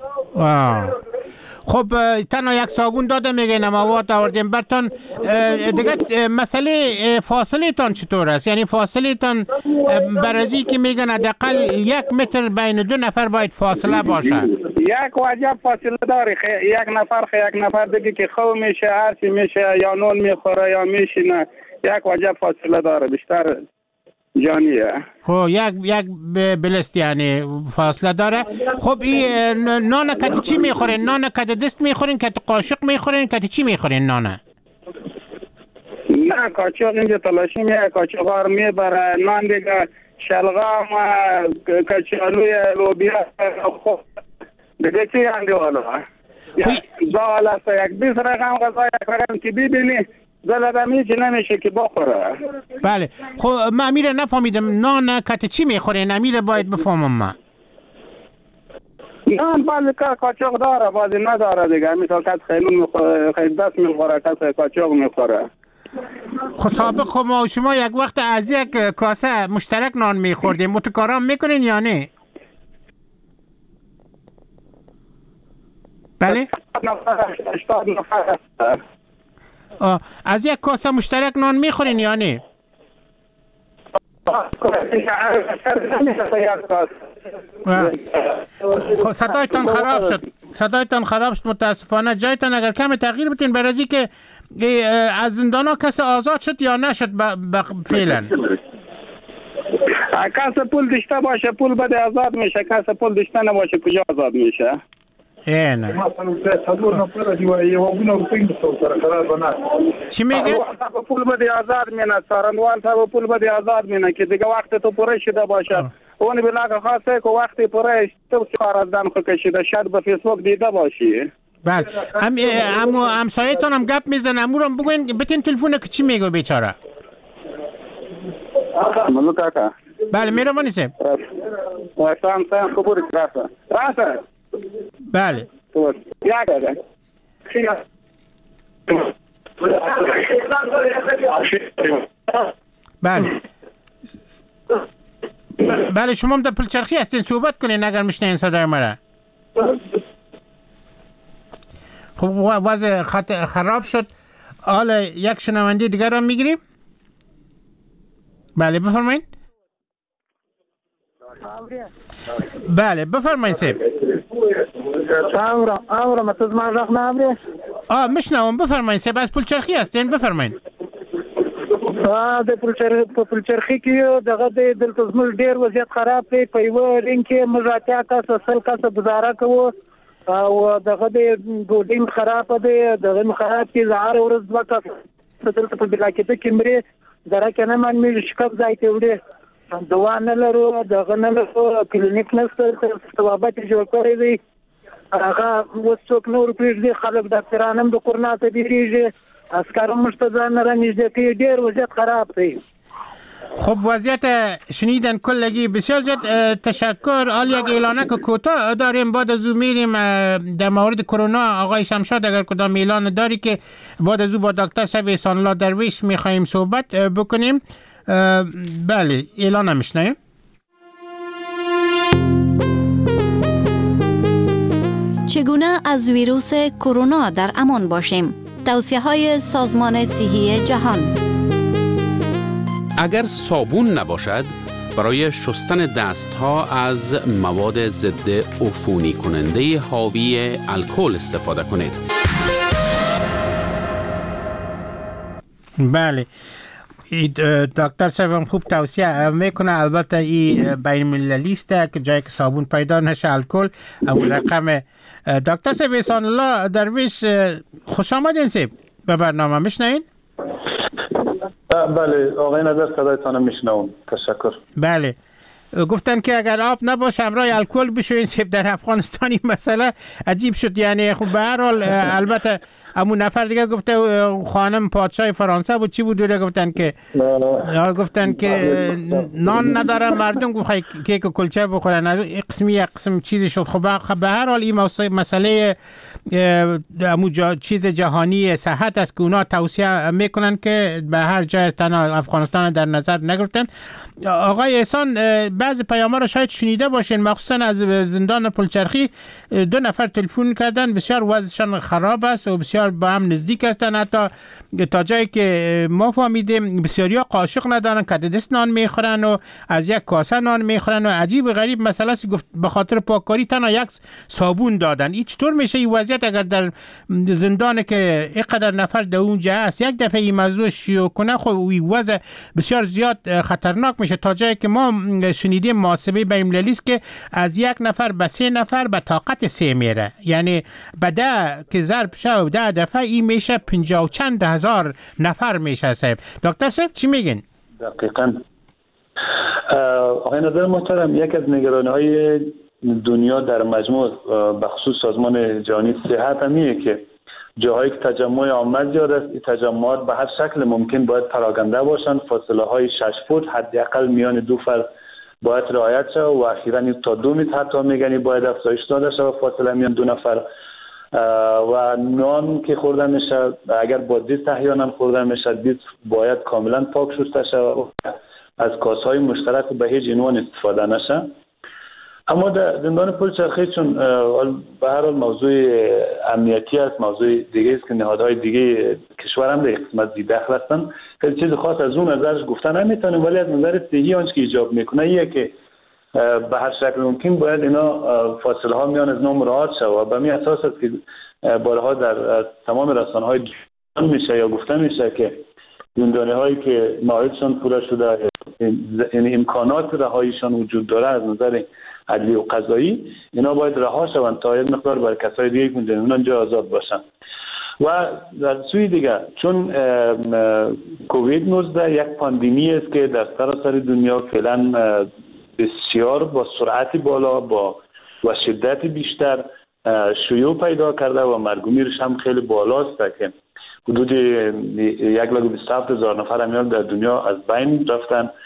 خب تنها یک صابون داده میگه مواد آوردیم برتون. دیگه مسئله فاصله تان چطور است؟ یعنی فاصله تان برازی که میگن حداقل یک متر بین دو نفر باید فاصله باشه.
یک واجب فاصله داره. یک نفر خی یک نفر دیگه که خو میشه هرچی میشه یا نون میخوره یا میشینه یک واجب فاصله داره بیشتر جانیه.
خب یک یک بلست یعنی فاصله داره. خب این نان کتی چی میخورین؟ نان کتی دست میخورین؟ کتی قاشق میخورین؟ کتی چی میخورین نانه؟
نه قاشق اینجا تلاشی میه قاشق هار میبره نان دیگه شلغام کچالوی لوبیا خب دیگه چی هنگی والا زال است یک بیس رقم غذا یک رقم که ببینی زلدمی چی نمیشه که بخوره.
بله خب من امیره نفهمیدم نان کت چی میخورین؟ امیره باید بفهمم من.
نان بعضی که قاشق داره بعضی نداره دیگه. مثلا کت خیلون میخوره خیل دست میخوره کت قاشق میخوره.
خب سابق خب ما شما یک وقت از یک کاسه مشترک نان میخوردیم متکارم میکنین یا نه؟ بله؟ از یک کاسه مشترک نان میخورین یا نه؟ خب صدایتان خراب شد صدایتان خراب شد متاسفانه. جایتان اگر کم تغییر بتین برازی که از زندان ها کسی آزاد شد یا نشد فعلا؟
کسی پول داشته باشه پول بده آزاد میشه. کسی پول داشته نباشه کجا آزاد میشه؟
اینه چی میگه؟
پول بده آزاد مینه سارندوان تا پول بده آزاد مینه که دیگه وقت تو پره شده باشه. اون بلاک خاصه که وقتی پره تو کار از دم خو کشیده شاید به فیسبوک دیده باشی.
بله ام امو همسایه‌تون هم گپ میزنه امورم بگوین بتین تلفن که چی میگه بیچاره؟
ملو کاکا
بله مهربانی صاحب.
سلام سلام خبر راسته راسته
بله
یا داده
بله بله شما هم در پلچرخی هستین صحبت کنین اگر میشنین صدای مرا. خب وضع خط خراب شد. حالا یک شنونده دیگر هم میگیریم. بله بفرمایید. بله بفرمایید صاحب.
امر امر متز من رخ نامری.
آه میشنوم بفرمایید صاحب از پلچرخی هستین بفرمایید.
آه د پلچرخی په پلچرخی کې دغه د دلته زموږ ډیر وضعیت خراب دی په یو رنګ کې موږ اتیا کاسه سل کاسه گزاره کوو او دغه د ډوډۍ خراب دی دغه خراب کې زهر ورځ دوه کاسه دلته په بلاکته کې مري دره کنه من می شکب ځای ته وړي دوا نه لرو دغه نه لرو کلینیک نشته ثوابت جوړ کړی دی هغه وڅوک نور پیږي خلک ډاکټران هم د کورونا ته دیږي اسکارم مشتزان نه نږدې کې ډیر وضعیت خراب دی.
خب وضعیت شنیدن کلگی بسیار زیاد تشکر. حال یک اعلانه که کوتاه داریم بعد از او میریم در مورد کرونا. آقای شمشاد اگر کدام اعلان داری که بعد از او با دکتر صاحب احسان الله درویش میخواییم صحبت بکنیم. بله اعلان میشنیم.
چگونه از ویروس کرونا در امان باشیم؟ توصیه های سازمان صحی جهان.
اگر صابون نباشد برای شستن دستها از مواد ضد عفونی کننده حاوی الکل استفاده کنید.
بله دکتر صاحب خوب توصیه میکنه. البته این بین المللی است که جایی که صابون پیدا نشه الکل اون رقم. دکتر صاحب احسان الله درویش خوش آمدین صاحب به برنامه میشنوین؟
بله آقای نظر صدایتان میشنوم. تشکر.
بله گفتن که اگر آب نباشه همراه الکل بشوین صاحب. در افغانستانی مسئله عجیب شد. یعنی خب به هر حال البته همون نفر دیگه گفته خانم پادشاه فرانسه بود چی بود دوره گفتن که گفتن که نان ندارن مردم گفت کیک و کلچه بخورن یک قسمی یک قسم چیزی شد. خب به هر حال این مسئله همون چیز جهانی صحت است که اونا توصیه میکنن که به هر جای تنها افغانستان در نظر نگرفتن. آقای احسان بعضی پیام‌ها رو شاید شنیده باشین مخصوصا از زندان پلچرخی دو نفر تلفن کردن بسیار وضعشان خراب است و بسیار با هم نزدیک هستن. حتی تا جایی که ما فهمیدیم بسیاریا قاشق ندارن که دست نان میخورن و از یک کاسه نان میخورن و عجیب غریب مسئله است. گفت به خاطر پاککاری تنها یک صابون دادن. این چطور میشه این وضعیت اگر در زندان که اینقدر نفر در اونجا هست یک دفعه این موضوع شیوع کنه خب این وضع بسیار زیاد خطرناک میشه. تا جایی که ما شنیدیم محاسبه بین المللی است که از یک نفر به سه نفر به طاقت سه میره. یعنی به ده که ضرب شه ده دفعه این میشه پنجاه و چند هزار نفر میشه صاحب. دکتر صاحب چی میگن؟
دقیقاً آقای نظر محترم یک از نگرانی‌های دنیا در مجموع به خصوص سازمان جهانی صحت همیه که جاهایی که تجمع عامه زیاد است این تجمعات به هر شکل ممکن باید پراکنده باشند. فاصله های شش فوت حداقل میان دو فرد باید رعایت شود و اخیراً تا دو متر حتی میگن باید افزایش داده شود فاصله میان دو نفر. و نان که خوردن میشه اگر با دست احیانا خوردن میشه دست باید کاملا پاک شسته شود از کاسهای مشترک به هیچ عنوان استفاده نشه. اما در زندان پلچرخی چون به هر حال موضوع امنیتی است موضوع دیگه است که نهادهای دیگه کشور هم در قسمت دیده هستن خیلی چیز خاص از اون نظرش گفتن نمیتونیم ولی از نظر صحی آنچه که ایجاب میکنه ایه که به هر شکل ممکن باید اینا فاصله ها میان از نام مراعات شود و به می اساس است که بارها در تمام رسانه های میشه یا گفتن میشه که زندانی هایی که موعدشان پوره شده یعنی امکانات رهاییشان وجود داره از نظر عدلی و قضایی اینا باید رها شوند تا یک مقدار برای کسای دیگه که اونجا آزاد باشن. و در سوی دیگه چون کووید نوزده یک پاندمی است که در سراسر دنیا فعلا بسیار با سرعت بالا با و شدت بیشتر شیوع پیدا کرده و مرگ و میرش هم خیلی بالاست که حدود یک لاک بیست و هفت هزار نفر امیال در دنیا از بین رفتن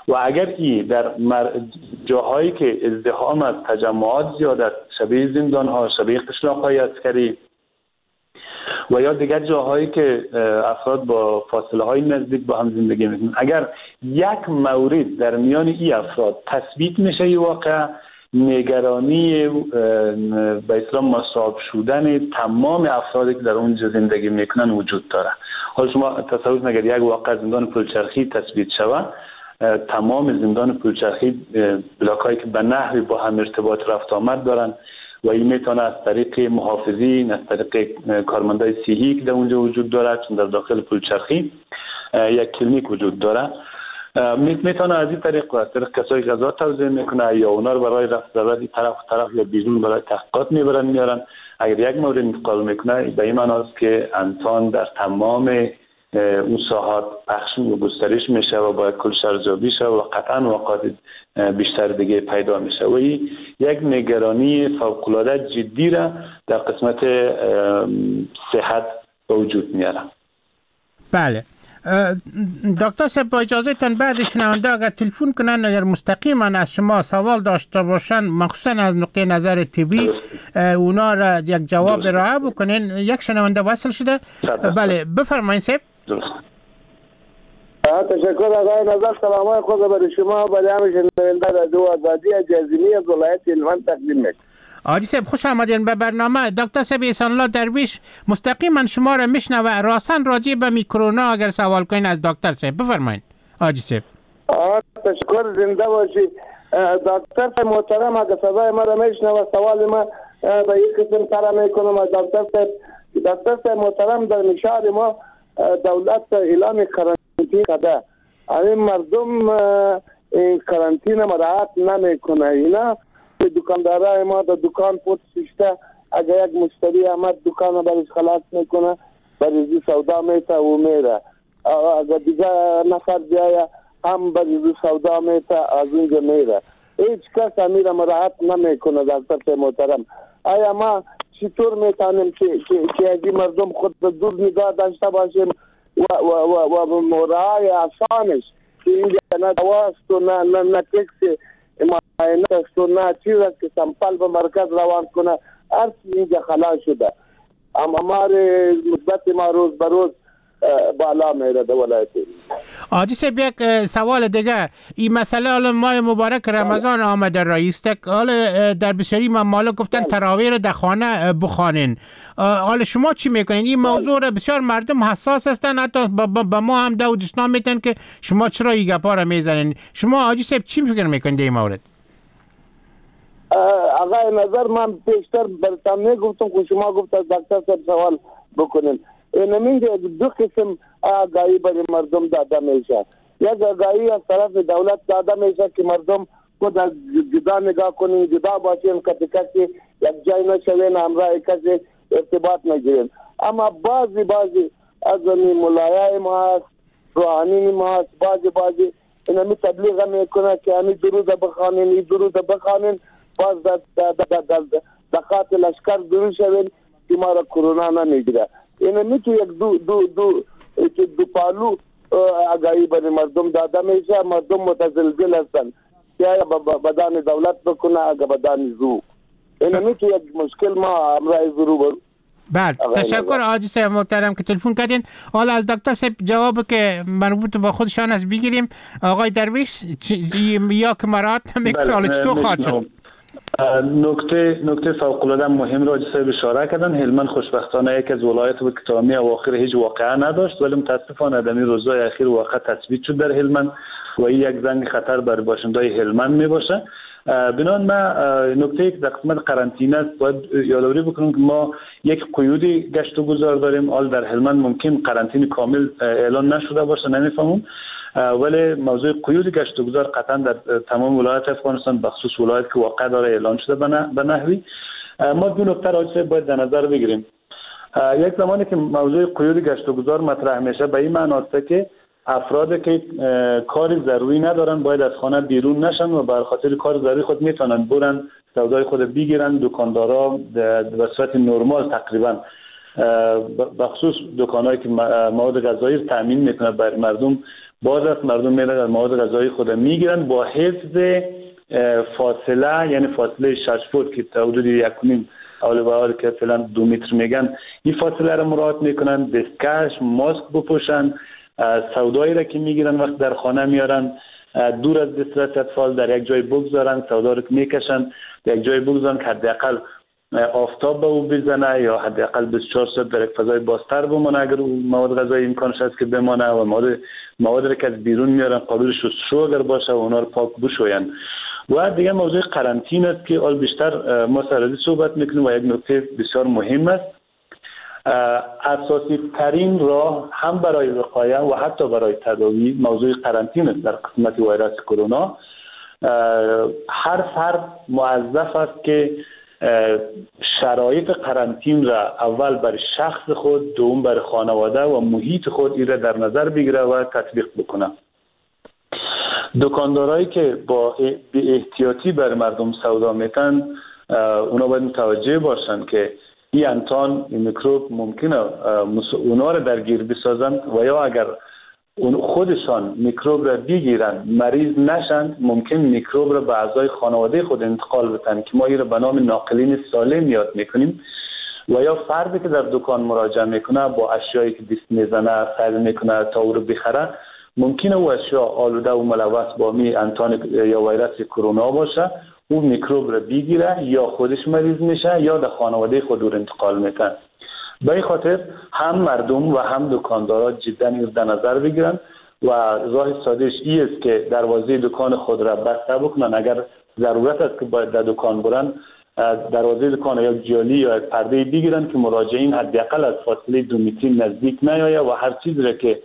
و اگر ای در جاهایی که ازدحام از تجمعات زیاد است، شبیه زندان ها، شبیه قشلاق های عسکری و یا دیگر جاهایی که افراد با فاصله های نزدیک با هم زندگی میکنن، اگر یک مورد در میان این افراد تثبیت میشه این واقع، نگرانی به اصطلاح مصاب شدن تمام افرادی که در اونجا زندگی میکنن وجود داره. حالا شما تصور کنید اگر یک واقع زندان پلچرخی تثبیت شود، تمام زندان پلچرخی بلاکایی که به نحوی با هم ارتباط رفت آمد دارن و این میتونه از طریق محافظین، از طریق کارمندای صحی که در اونجا وجود داره، چون در داخل پلچرخی یک کلینیک وجود داره، میتونه از این طریق از طریق کسایی غذا توزیع میکنه یا اونا رو برای رفت آمد این طرف طرف یا بیرون برای تحقیقات میبرن میارن. اگر یک مورد انتقال میکنه به این معنی است که انسان در تمام اون ساحات پخش و گسترش میشه و باید کل ارزیابی شه و قطعا واقعات بیشتر دیگه پیدا میشه و این یک نگرانی فوق‌العاده جدی را در قسمت صحت به وجود میاره.
بله دکتر صاحب با اجازهتان بعد شنونده اگر تلفن کنن اگر مستقیما از شما سوال داشته باشن مخصوصا از نقطه نظر طبی اونا را یک جواب ارائه بکنین. یک شنونده وصل شده. بله بفرمایید صاحب.
تشکر آقای نظر. سلام خود برای شما برای همه شنونده رادیو آزادی جزیمی از ولایت هلمند تقدیم میکنم.
آقای صاحب خوش آمدین به برنامه. دکتر صاحب احسان الله درویش مستقیما شما را میشنوه. راستن راجع به میکرونا اگر سوال کنین از دکتر صاحب بفرمایید. آقای صاحب
تشکر، زنده باشید. دکتر صاحب محترم اگر صدای ما را میشنوه سوال ما به یک قسم طرح میکنم از دکتر صاحب. دکتر صاحب محترم در نشار ما دولت اعلام کرانتین کرده، این مردم این کرانتین مراعات نمیکنه. اینا دکاندارای ما در دکان پوت ششته اگر یک مشتری آمد دکان برش خلاص میکنه برای سودا میته و میره. اگر دیگه نفر بیایه هم برای سودا میته از اونجا میره. هیچ کس امیر مراعات نمیکنه. دکتر محترم آیا ما چطور میتونیم که که اگه مردم خود به دور نگاه داشته باشیم و و و و مراعای آسانش که اینجا نه دواست و نه نه نه تکس معاینه است و نه چیز است که سمپل به مرکز روان کنه، هر چیز اینجا خلا شده. اما هماره مثبت ما روز به روز بالا میره در ولایت.
آجی صاحب یک سوال دیگه، این مسئله حالا ماه مبارک رمضان آمده رئیس تک حالا در بسیاری ممالک گفتن تراویح رو در خانه بخوانین. حالا شما چی میکنین؟ این موضوع رو بسیار مردم حساس هستن، حتی با ما هم دو دشنام میتن که شما چرا این گپا رو میزنین. شما آجی صاحب چی فکر میکنین در این مورد؟
آقای نظر من پیشتر برتم میگفتم که شما گفت از دکتر صاحب سوال بکنین. اینمین دو قسم آگاهی برای مردم داده میشه. یک آگاهی از طرف دولت داده میشه که مردم خود از جدا نگاه کنین، جدا باشین، کسی کسی یک جای نشوین، همراه کسی ارتباط نگیرین. اما بعضی بعضی از ملایای ما هست، روحانین ما هست، بعضی بعضی اینمی تبلیغ میکنه که همی درود بخوانین، این درود بخوانین، باز دقات لشکر درود شوین که ما را کرونا نمیگیره. اینه میتو یک دو دو دو دو پالو آگاهی برای مردم داده میشه. مردم متزلزل هستن که آیا بدان دولت بکنه اگه بدان زو. اینه میتو یک مشکل ما همراه زرو برو.
بله تشکر آجی صاحب محترم که تلفن کردین. حالا از دکتر صاحب جواب که مربوط با خودشان از بگیریم. آقای درویش یا که مراد نمیکنه حالا چطور خواهد شد؟
نکته نکته فوق‌العاده مهم را صاحب اشاره کردن. هلمند خوشبختانه یک از ولایت بود که تا همه اواخر هیچ واقعه نداشت، ولی متاسفانه در این روزهای اخیر واقعه تثبیت شد در هلمند و این یک زنگ خطر بر باشنده‌های هلمند میباشه. بنابراین ما نکته در قسمت قرنطینه باید یادآوری بکنیم که ما یک قیودی گشت و گذار داریم. حال در هلمند ممکن قرنطینه کامل اعلان نشده باشه، نمیفهمم، ولی موضوع قیود گشت و گذار قطعا در تمام ولایت افغانستان بخصوص ولایت که واقع داره اعلان شده به نحوی. ما دو نکته را باید در نظر بگیریم. یک زمانی که موضوع قیود گشت و گذار مطرح میشه به این معنی است که افرادی که کار ضروری ندارن باید از خانه بیرون نشن و بر خاطر کار ضروری خود میتونن برن سودای خود بگیرن. دکاندارا به صورت نرمال تقریبا بخصوص دکانایی که مواد غذایی تامین میکنه بر مردم باز از مردم میرن مواد غذایی خود میگیرن با حفظ فاصله، یعنی فاصله شش فوت که تا حدود یک و نیم اول به اول که فعلا دو متر میگن، این فاصله را مراعات میکنن، دستکش، ماسک بپوشن، سودایی را که میگیرن وقت در خانه میارن دور از دسترس اطفال در یک جای بگذارن، سودا رو که میکشن در یک جای بگذارن که حداقل آفتاب به او بزنه یا حداقل بیست و چهار ساعت در یک فضای بازتر بمانه اگر مواد غذایی امکانش هست که بمانه، و مواد مواد را که از بیرون میارن قابل شستشو اگر باشه و اونا رو پاک بشوین. و دیگه موضوع قرنطینه است که آل بیشتر ما سر ازی صحبت میکنیم و یک نکته بسیار مهم است. اساسی ترین راه هم برای وقایه و حتی برای تداوی موضوع قرنطینه است در قسمت ویروس کرونا. هر فرد موظف است که شرایط قرنطین را اول برای شخص خود، دوم برای خانواده و محیط خود این را در نظر بگیره و تطبیق بکنه. دکاندارایی که با بی احتیاطی بر مردم سودا میتن اونا باید متوجه باشن که این انتان این میکروب ممکنه اونا را درگیر بسازن و یا اگر خودشان میکروب را بگیرن مریض نشن ممکن میکروب را به اعضای خانواده خود انتقال بدن که ما این را به نام ناقلین سالم یاد میکنیم. و یا فردی که در دکان مراجعه میکنه با اشیایی که دست میزنه سعی میکنه تا او رو بخره ممکنه او اشیا آلوده و ملوث با می انتان یا ویروس کرونا باشه، اون میکروب را بگیره یا خودش مریض میشه یا در خانواده خود رو انتقال میتن. به این خاطر هم مردم و هم دکاندارا جدا این در نظر بگیرن و راه سادهش این است که دروازه دکان خود را بسته بکنن. اگر ضرورت است که باید در دکان برن دروازه دکان یا جالی یا پرده بگیرن که مراجعین حداقل از فاصله دو متری نزدیک نیاید و هر چیزی را که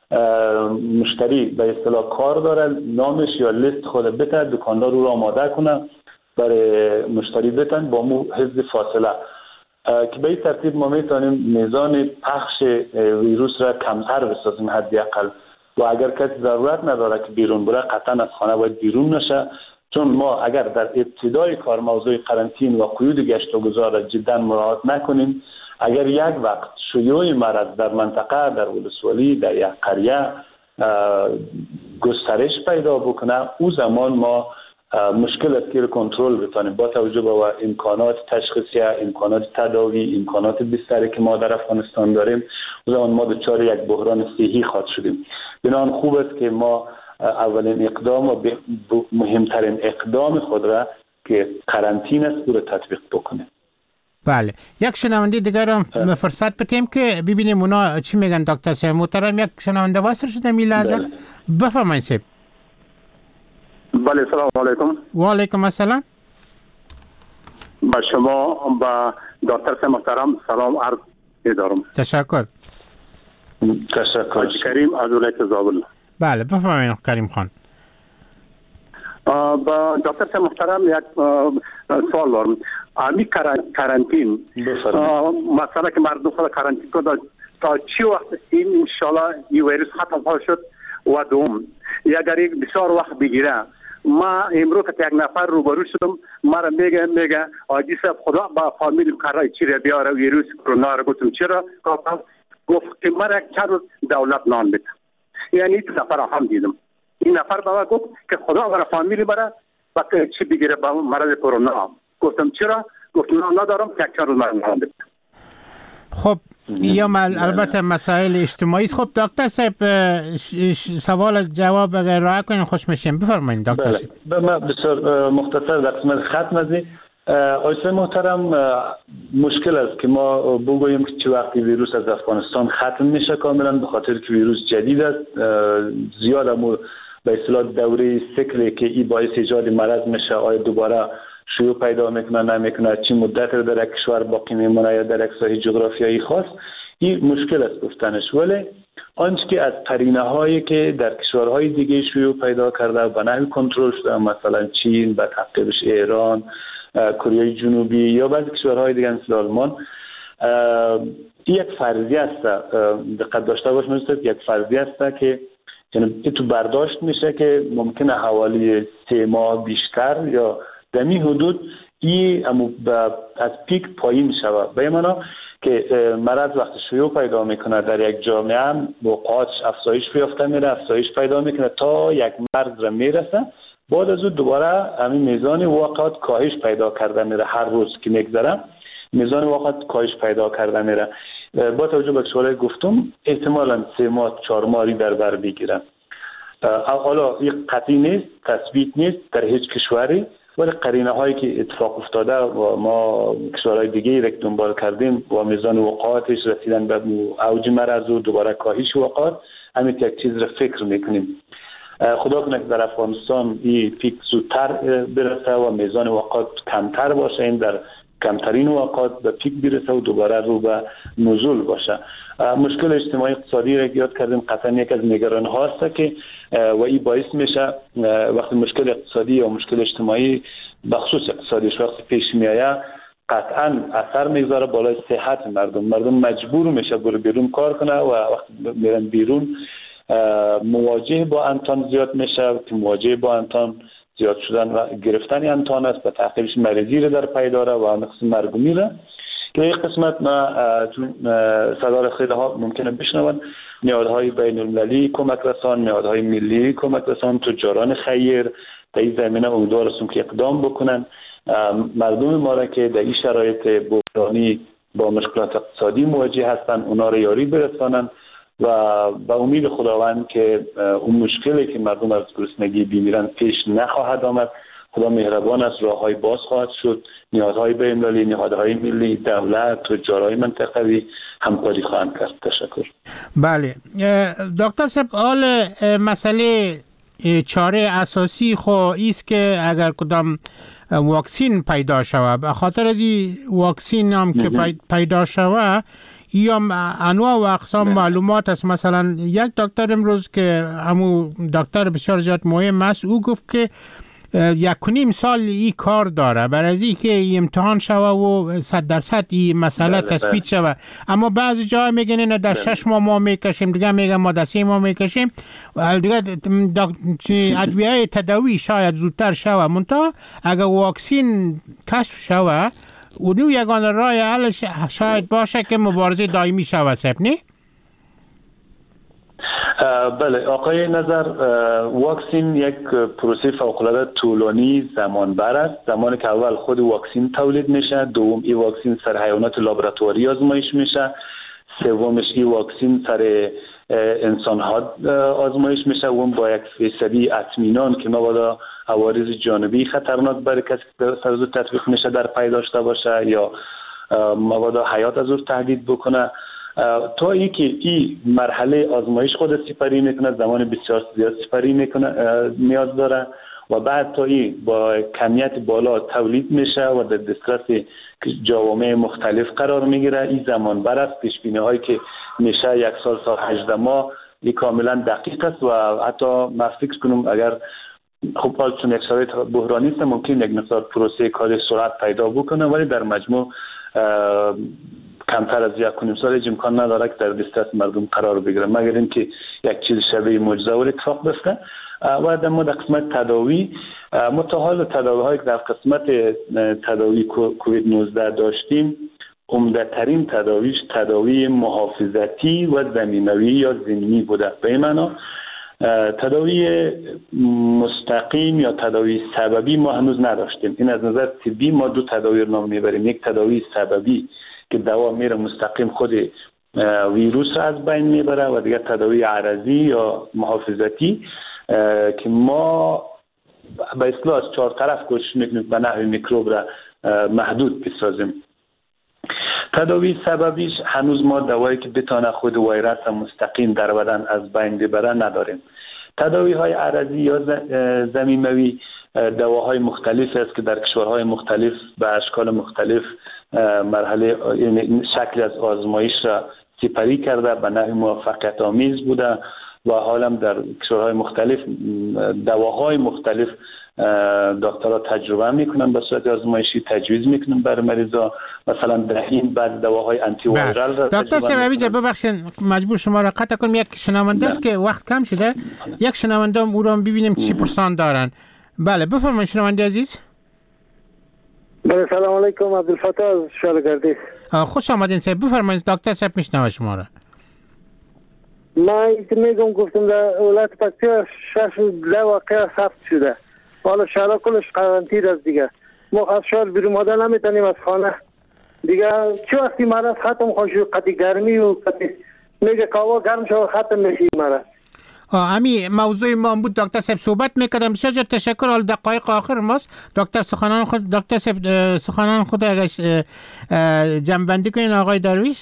مشتری به اصطلاح کار داره نامش یا لیست خود بده دکاندار رو آماده کنه برای مشتری بتن با مو حفظ فاصله که به این ترتیب ما میتونیم میزان پخش ویروس را کمتر بسازیم حداقل. و اگر کسی ضرورت نداره که بیرون بره قطعا از خانه باید بیرون نشه، چون ما اگر در ابتدای کار موضوع قرنطین و قیود گشت و گذار را جدا مراعات نکنیم، اگر یک وقت شیوع مرض در منطقه در ولسوالی در یک قریه گسترش پیدا بکنه او زمان ما مشکل است که کنترل بتانیم با توجه به امکانات تشخیصی، امکانات تداوی، امکانات بستری که ما در افغانستان داریم او زمان ما دچار یک بحران صحی خواهد شدیم. بنابراین خوب است که ما اولین اقدام و مهمترین اقدام خود را که قرنطینه است او را تطبیق بکنیم.
بله، یک شنونده دیگر هم فرصت بدیم که ببینیم اونا چی میگن. دکتر صاحب محترم یک شنونده واسر شده می لحظه بفرمایید صاحب.
بله سلام علیکم.
و علیکم السلام.
با شما با دکتر صاحب محترم سلام عرض می‌دارم.
تشکر.
تشکر. حاجی کریم از ولایت زابل.
بله بفرمایید کریم خان.
با دکتر صاحب محترم یک سوال دارم. امی قرنطین مثلا که مردم خود قرنطین کنند تا چی وقت این انشالله این ویروس ختم خواهد شد؟ و دوم اگر یک بسیار وقت بگیره، ما امروز که یک نفر روبرو شدم مرا میگه میگه آجی صاحب خدا با فامیل قرار چی را بیاره ویروس کرونا را. گفتم چرا؟ گفت که مرا یک چند روز دولت نان بده. یعنی این نفر هم دیدم این نفر با گفت که خدا برای فامیلی بره و چی بگیره با مرض کرونا. گفتم چرا؟ گفت نه ندارم یک چند روز مرا نان بده.
خب یا البته مسائل اجتماعی است. خب دکتر صاحب سوال جواب اگر راه کنین خوش میشیم. بفرمایید دکتر صاحب.
بله بسیار مختصر در قسمت ختم ازی آقای محترم مشکل است که ما بگوییم که چه وقتی ویروس از افغانستان ختم میشه کاملا، به خاطر که ویروس جدید است زیاد امور به اصطلاح دوره سیکلی که این باعث ایجاد مرض میشه آیا دوباره شیوع پیدا میکنه نمیکنه، چی مدت رو در یک کشور باقی میمونه یا در یک ساحه جغرافیایی خاص، این مشکل است گفتنش. ولی آنچه که از قرینه هایی که در کشورهای دیگه شیوع پیدا کرده و به نحوی کنترل شده مثلا چین، بعد تعقیبش ایران، کره جنوبی یا بعضی کشورهای دیگه مثل آلمان، این یک فرضیه است دقت داشته باش می‌رسد یک فرضیه است که یعنی تو برداشت میشه که ممکنه حوالی سه ماه بیشتر یا دمی حدود ای از پیک پایین شود. به این معنا که که مرض وقتی شیوع پیدا میکنه در یک جامعه هم وقایعش افزایش پیافته میره، افزایش پیدا میکنه تا یک مرز را میرسه. بعد از اون دوباره همین میزان واقعات کاهش پیدا کرده میره، هر روز که میگذره میزان واقعات کاهش پیدا کرده میره. با توجه به سوال گفتم احتمالاً سه ماه چهار ماهی در بر بگیرن. حالا این قطعی نیست، تثبیت نیست در هیچ کشوری، ولی قرینه هایی که اتفاق افتاده و ما کشورهای دیگه را که دنبال کردیم و میزان وقایعش رسیدن به اوج مرض و دوباره کاهش وقایع، همین یک چیز را فکر میکنیم. خدا کنه که در افغانستان این پیک زودتر برسه و میزان وقایع کمتر باشه، این در کمترین وقایع به پیک برسه و دوباره رو به نزول باشه. مشکل اجتماعی اقتصادی را یاد کردیم، قطعا یک از نگران هاست که و این باعث میشه وقتی مشکل اقتصادی یا مشکل اجتماعی بخصوص اقتصادیش وقتی پیش میآید قطعا اثر میگذاره بالای صحت مردم. مردم مجبور میشه برو بیرون کار کنه و وقتی میرن بیرون مواجه با انتان زیاد میشه که مواجه با انتان زیاد شدن و گرفتن انتان است و تعقیبش مریضی رو در پی داره و نقص مرگومی را که این قسمت ما چون صدار خیلی ها ممکنه بشنون نهادهای بین المللی کمک رسان، نهادهای ملی کمک رسان، تجاران خیر در این زمینه امیدوار هستم که اقدام بکنن. مردم ما را که در این شرایط بحرانی با مشکلات اقتصادی مواجه هستن اونا را یاری برسانن و با امید خداوند که اون مشکلی که مردم از گرسنگی بیمیرن پیش نخواهد آمد. خدا مهربان است، راههای باز خواهد شد، نهادهای بین‌المللی، نهادهای ملی، دولت، تجارهای منطقوی همکاری خواهند کرد. تشکر.
بله دکتر صاحب، حال مسئله چاره اساسی خو ایست که اگر کدام واکسین پیدا شود، به خاطر از این واکسین هم که پیدا شود یا انواع و اقسام معلومات است. مثلا یک دکتر امروز که همون دکتر بسیار زیاد مهم است، او گفت که یک و نیم سال این کار داره برای از این که امتحان شوه و صد درصد این مسئله تثبیت شوه. اما بعضی جای میگن نه در شش ماه ما میکشیم، دیگه میگن ما در سه ماه میکشیم، دیگه ادویه تداوی شاید زودتر شوه. منتها اگر واکسین کشف شوه و دو یگان راه حل شاید باشه که مبارزه دائمی شوه. صاحب نه؟
بله آقای نظر، واکسین یک پروسه فوق‌العاده طولانی زمان بر است. زمانی که اول خود واکسین تولید میشه، دوم این واکسین سر حیوانات لابراتواری آزمایش میشه، سومش این واکسین سر انسان ها آزمایش میشه و اون با یک فیصدی اطمینان که مبادا عوارض جانبی خطرناک برای کسی که سر از تطبیق میشه در پی داشته باشه یا مبادا حیات از او تهدید بکنه. تا ای که این مرحله آزمایش خود سپری میکنه، زمان بسیار زیاد سپری میکنه نیاز داره و بعد تا این با کمیت بالا تولید میشه و در دسترس جوامع مختلف قرار میگیره. این زمان بر است. پیش بینی هایی که میشه یک سال تا هجده ماه این کاملا دقیق است و حتی ما فکر کنم اگر خب حال چون یک شرایط بحرانی است ممکن یک مقدار پروسه کار سرعت پیدا بکنه، ولی در مجموع کمتر از یک و نیم سال امکان نداره که در دسترس مردم قرار بگیره مگر اینکه یک چیز شبیه معجزه اتفاق بیفته. و در مورد قسمت تداوی، متحال تداوی هایی که در قسمت تداوی کووید نوزده داشتیم، عمده ترین تداویش تداوی محافظتی و زمینوی یا ضمنی بوده. به این معنا تداوی مستقیم یا تداوی سببی ما هنوز نداشتیم. این از نظر طبی ما دو تداوی رو نام میبریم. یک تداوی سببی که دوا میره مستقیم خود ویروس رو از بین میبره و دیگه تداوی عرضی یا محافظتی که ما به اصطلاح از چهار طرف کوشش میکنیم به نحو میکروب را محدود بسازیم. تداوی سببیش هنوز ما دوایی که بتانه خود ویروس مستقیم در بدن از بین ببره نداریم. تداوی های عرضی یا ضمیموی دواهای مختلف است که در کشورهای مختلف به اشکال مختلف مرحله شکل از آزمایش را سپری کرده، به نحو موفقیت آمیز بوده و حالا در کشورهای مختلف دواهای مختلف دکترها تجربه میکنن به صورت آزمایشی تجویز میکنن برای مریضا. مثلا در این بعض دواهای آنتی ویرال را
دکتر سیروی جان ببخشید مجبور شما را قطع کنم، یک شنونده است که وقت کم شده، یک شنونده او را ببینیم چی پرسان دارن. بله بفرمایید شنونده عزیز.
بله سلام علیکم، عبدالفتاح از شالگردی.
خوش آمدین صاحب، بفرمایید دکتر صاحب میشنوه شما را.
من میگم گفتم در ولایت پکتیا شش ده واقعه ثبت شده، حالا شهرها کلش قرنطینه است دیگه. ما از شهر بیرون ماده نمیتونیم از خانه دیگه. چه وقتی مرض ختم خواهد قطعی گرمی و قطعی میگه کاوا گرم شد ختم میشید مرض.
امی موضوع ما بود دکتر صاحب صحبت میکردم. بسیار جا تشکر. حال دقایق آخر ماست دکتر سخنان خود دکتر صاحب سخنان خود اگر جمع‌بندی کنین آقای درویش.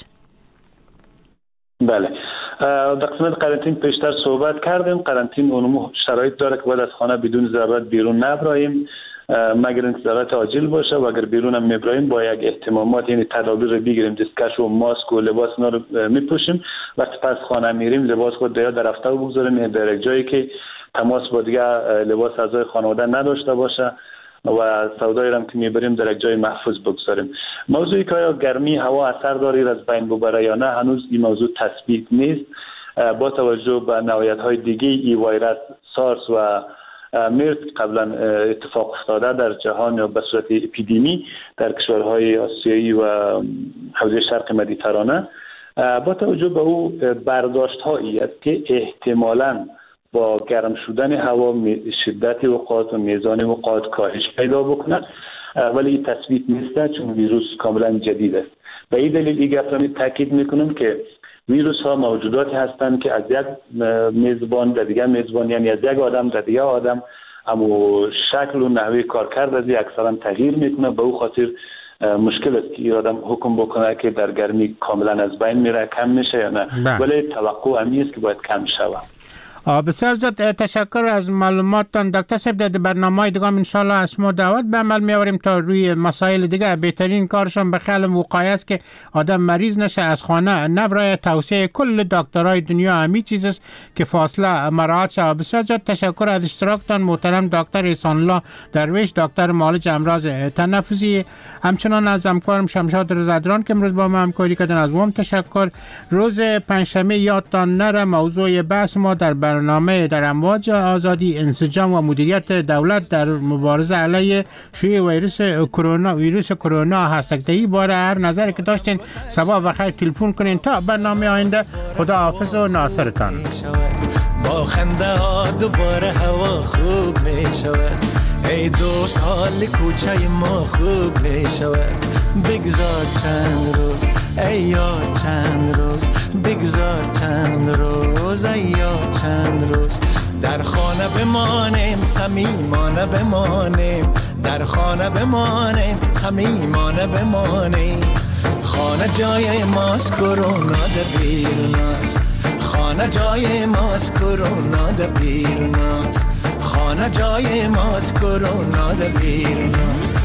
بله، در قسمت قرنطینه پیشتر صحبت کردیم. قرنطینه اونمو شرایط داره که باید از خانه بدون ضرورت بیرون نبراییم مگر اینکه ضرورت عاجل باشه، و اگر بیرون هم میبراییم با یک احتمامات یعنی تدابیر رو بگیریم، دستکش و ماسک و لباس اینا رو میپوشیم. وقتی پس خانه میریم لباس خود در رفته بگذاریم در یک جایی که تماس با دیگه لباس اعضای خانواده نداشته باشه و سودایی هم که میبریم در یک جای محفوظ بگذاریم. موضوعی که آیا گرمی هوا اثر داره از بین ببره یا نه هنوز این موضوع تثبیت نیست. با توجه به نوعیت‌های دیگه ای ویروس سارس و مرس قبلا اتفاق افتاده در جهان یا به صورت اپیدمی در کشورهای آسیایی و حوزه شرق مدیترانه، با توجه به او برداشت هایی است که احتمالاً با گرم شدن هوا شدت وقایع و میزان وقایع کاهش پیدا بکنه، ولی این تثبیت نیست چون ویروس کاملا جدید است. به این دلیل این گفتن تاکید میکنم که ویروس ها موجوداتی هستند که از یک میزبان در دیگر میزبان، یعنی از یک آدم در دیگر آدم، اما شکل و نحوه کارکرد از اکثرا تغییر میکنه. به او خاطر مشکل است که این آدم حکم بکنه که در گرمی کاملا از بین میره، کم میشه یا نه، ولی توقع همی است که باید کم شود.
بسیار زیاد تشکر از معلوماتتان دکتر صاحب. در برنامه‌های دیگه ان شاء الله از شما دعوت به عمل می‌آوریم تا روی مسائل دیگه. بهترین کارشون به خیال وقایع است که آدم مریض نشه، از خانه نبره. توصیه کل دکترای دنیا همین چیز است که فاصله مراعات شود. بسیار زیاد تشکر از اشتراکتان محترم دکتر احسان الله درویش، دکتر معالج امراض تنفسی. همچنان از همکارم شمشاد رضادران که امروز با ما همکاری کردن، از اونم تشکر. روز پنجشنبه یادتان نره موضوع بحث ما در برنامه در امواج آزادی انسجام و مدیریت دولت در مبارزه علیه شیوع ویروس کرونا ویروس کرونا هست. این باره هر نظری که داشتین صباح بخیر تلفن کنین. تا برنامه آینده خدا حافظ و ناصرتان.
با خنده ها دوباره هوا خوب می شود. ای دوست حال کوچه ما خوب می شود. بگذار چند روز ای یار چند روز، بگذار چند روز ای یار چند روز. در خانه بمانیم صمیمانه بمانیم، در خانه بمانیم صمیمانه بمانیم. خانه جای ماست کرونا در بیرون است، خانه جای ماست کرونا در بیرون است، خانه جای ماست کرونا در بیرون است.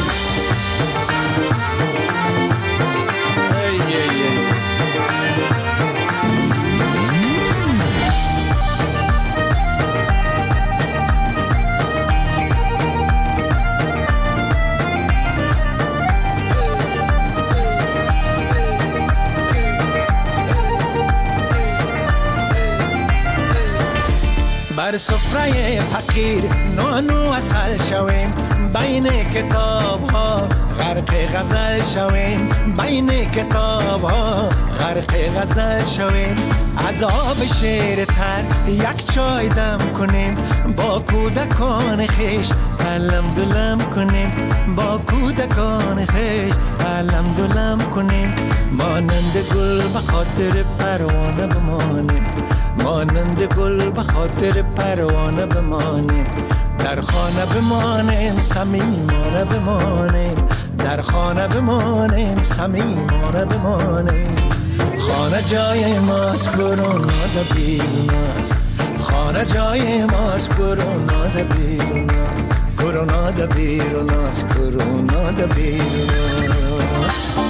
بر سفره فقیر نانو اصل شویم، بین کتاب ها غرق غزل شویم، بین کتاب ها غرق غزل شویم. از آب شیر تر یک چای دم کنیم، با کودکان خیش علم دلم کنیم، با کودکان خیش علم دلم کنیم. مانند گل به خاطر پروانه بمانیم، مانند گل به خاطر پروانه بمانیم. در خانه بمانیم صمیمانه بمانیم، در خانه بمانیم صمیمانه بمانیم. خانه جای ماست کرونا در بیرون است، خانه جای ماست کرونا در بیرون است، کرونا در بیرون است، کرونا در بیرون است.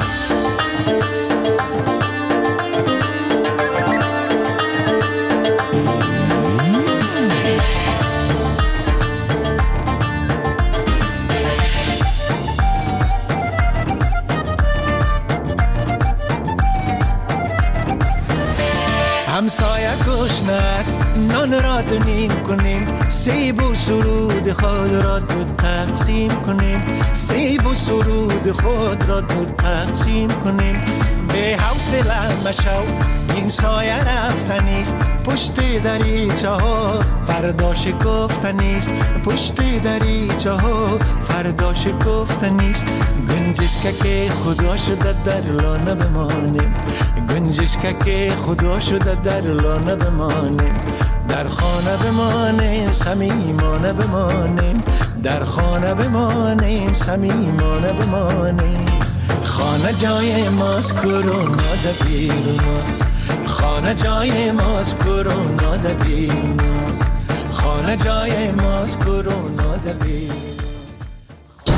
همسایه گشنه است نان را دونیم کنیم، سیب و سرود خود را دو تقسیم کنیم، سیب و سرود خود را دو تقسیم کنیم. به حوصله مشو این سایه رفتنیست، پشت دریچه ها فرداش گفتنیست، پشت دریچه ها فرداش گفتنیست. گنجش که خدا شده در لانه بمانیم، گنجش که خدا شده در لانه بمانیم. در خانه بمانیم صمیمانه بمانیم، در خانه بمانیم صمیمانه بمانیم. خانه جای ماست کرونا در بیرون است، خانه جای ماست کرونا در بیرون است، خانه جای ماست کرونا در بیرون.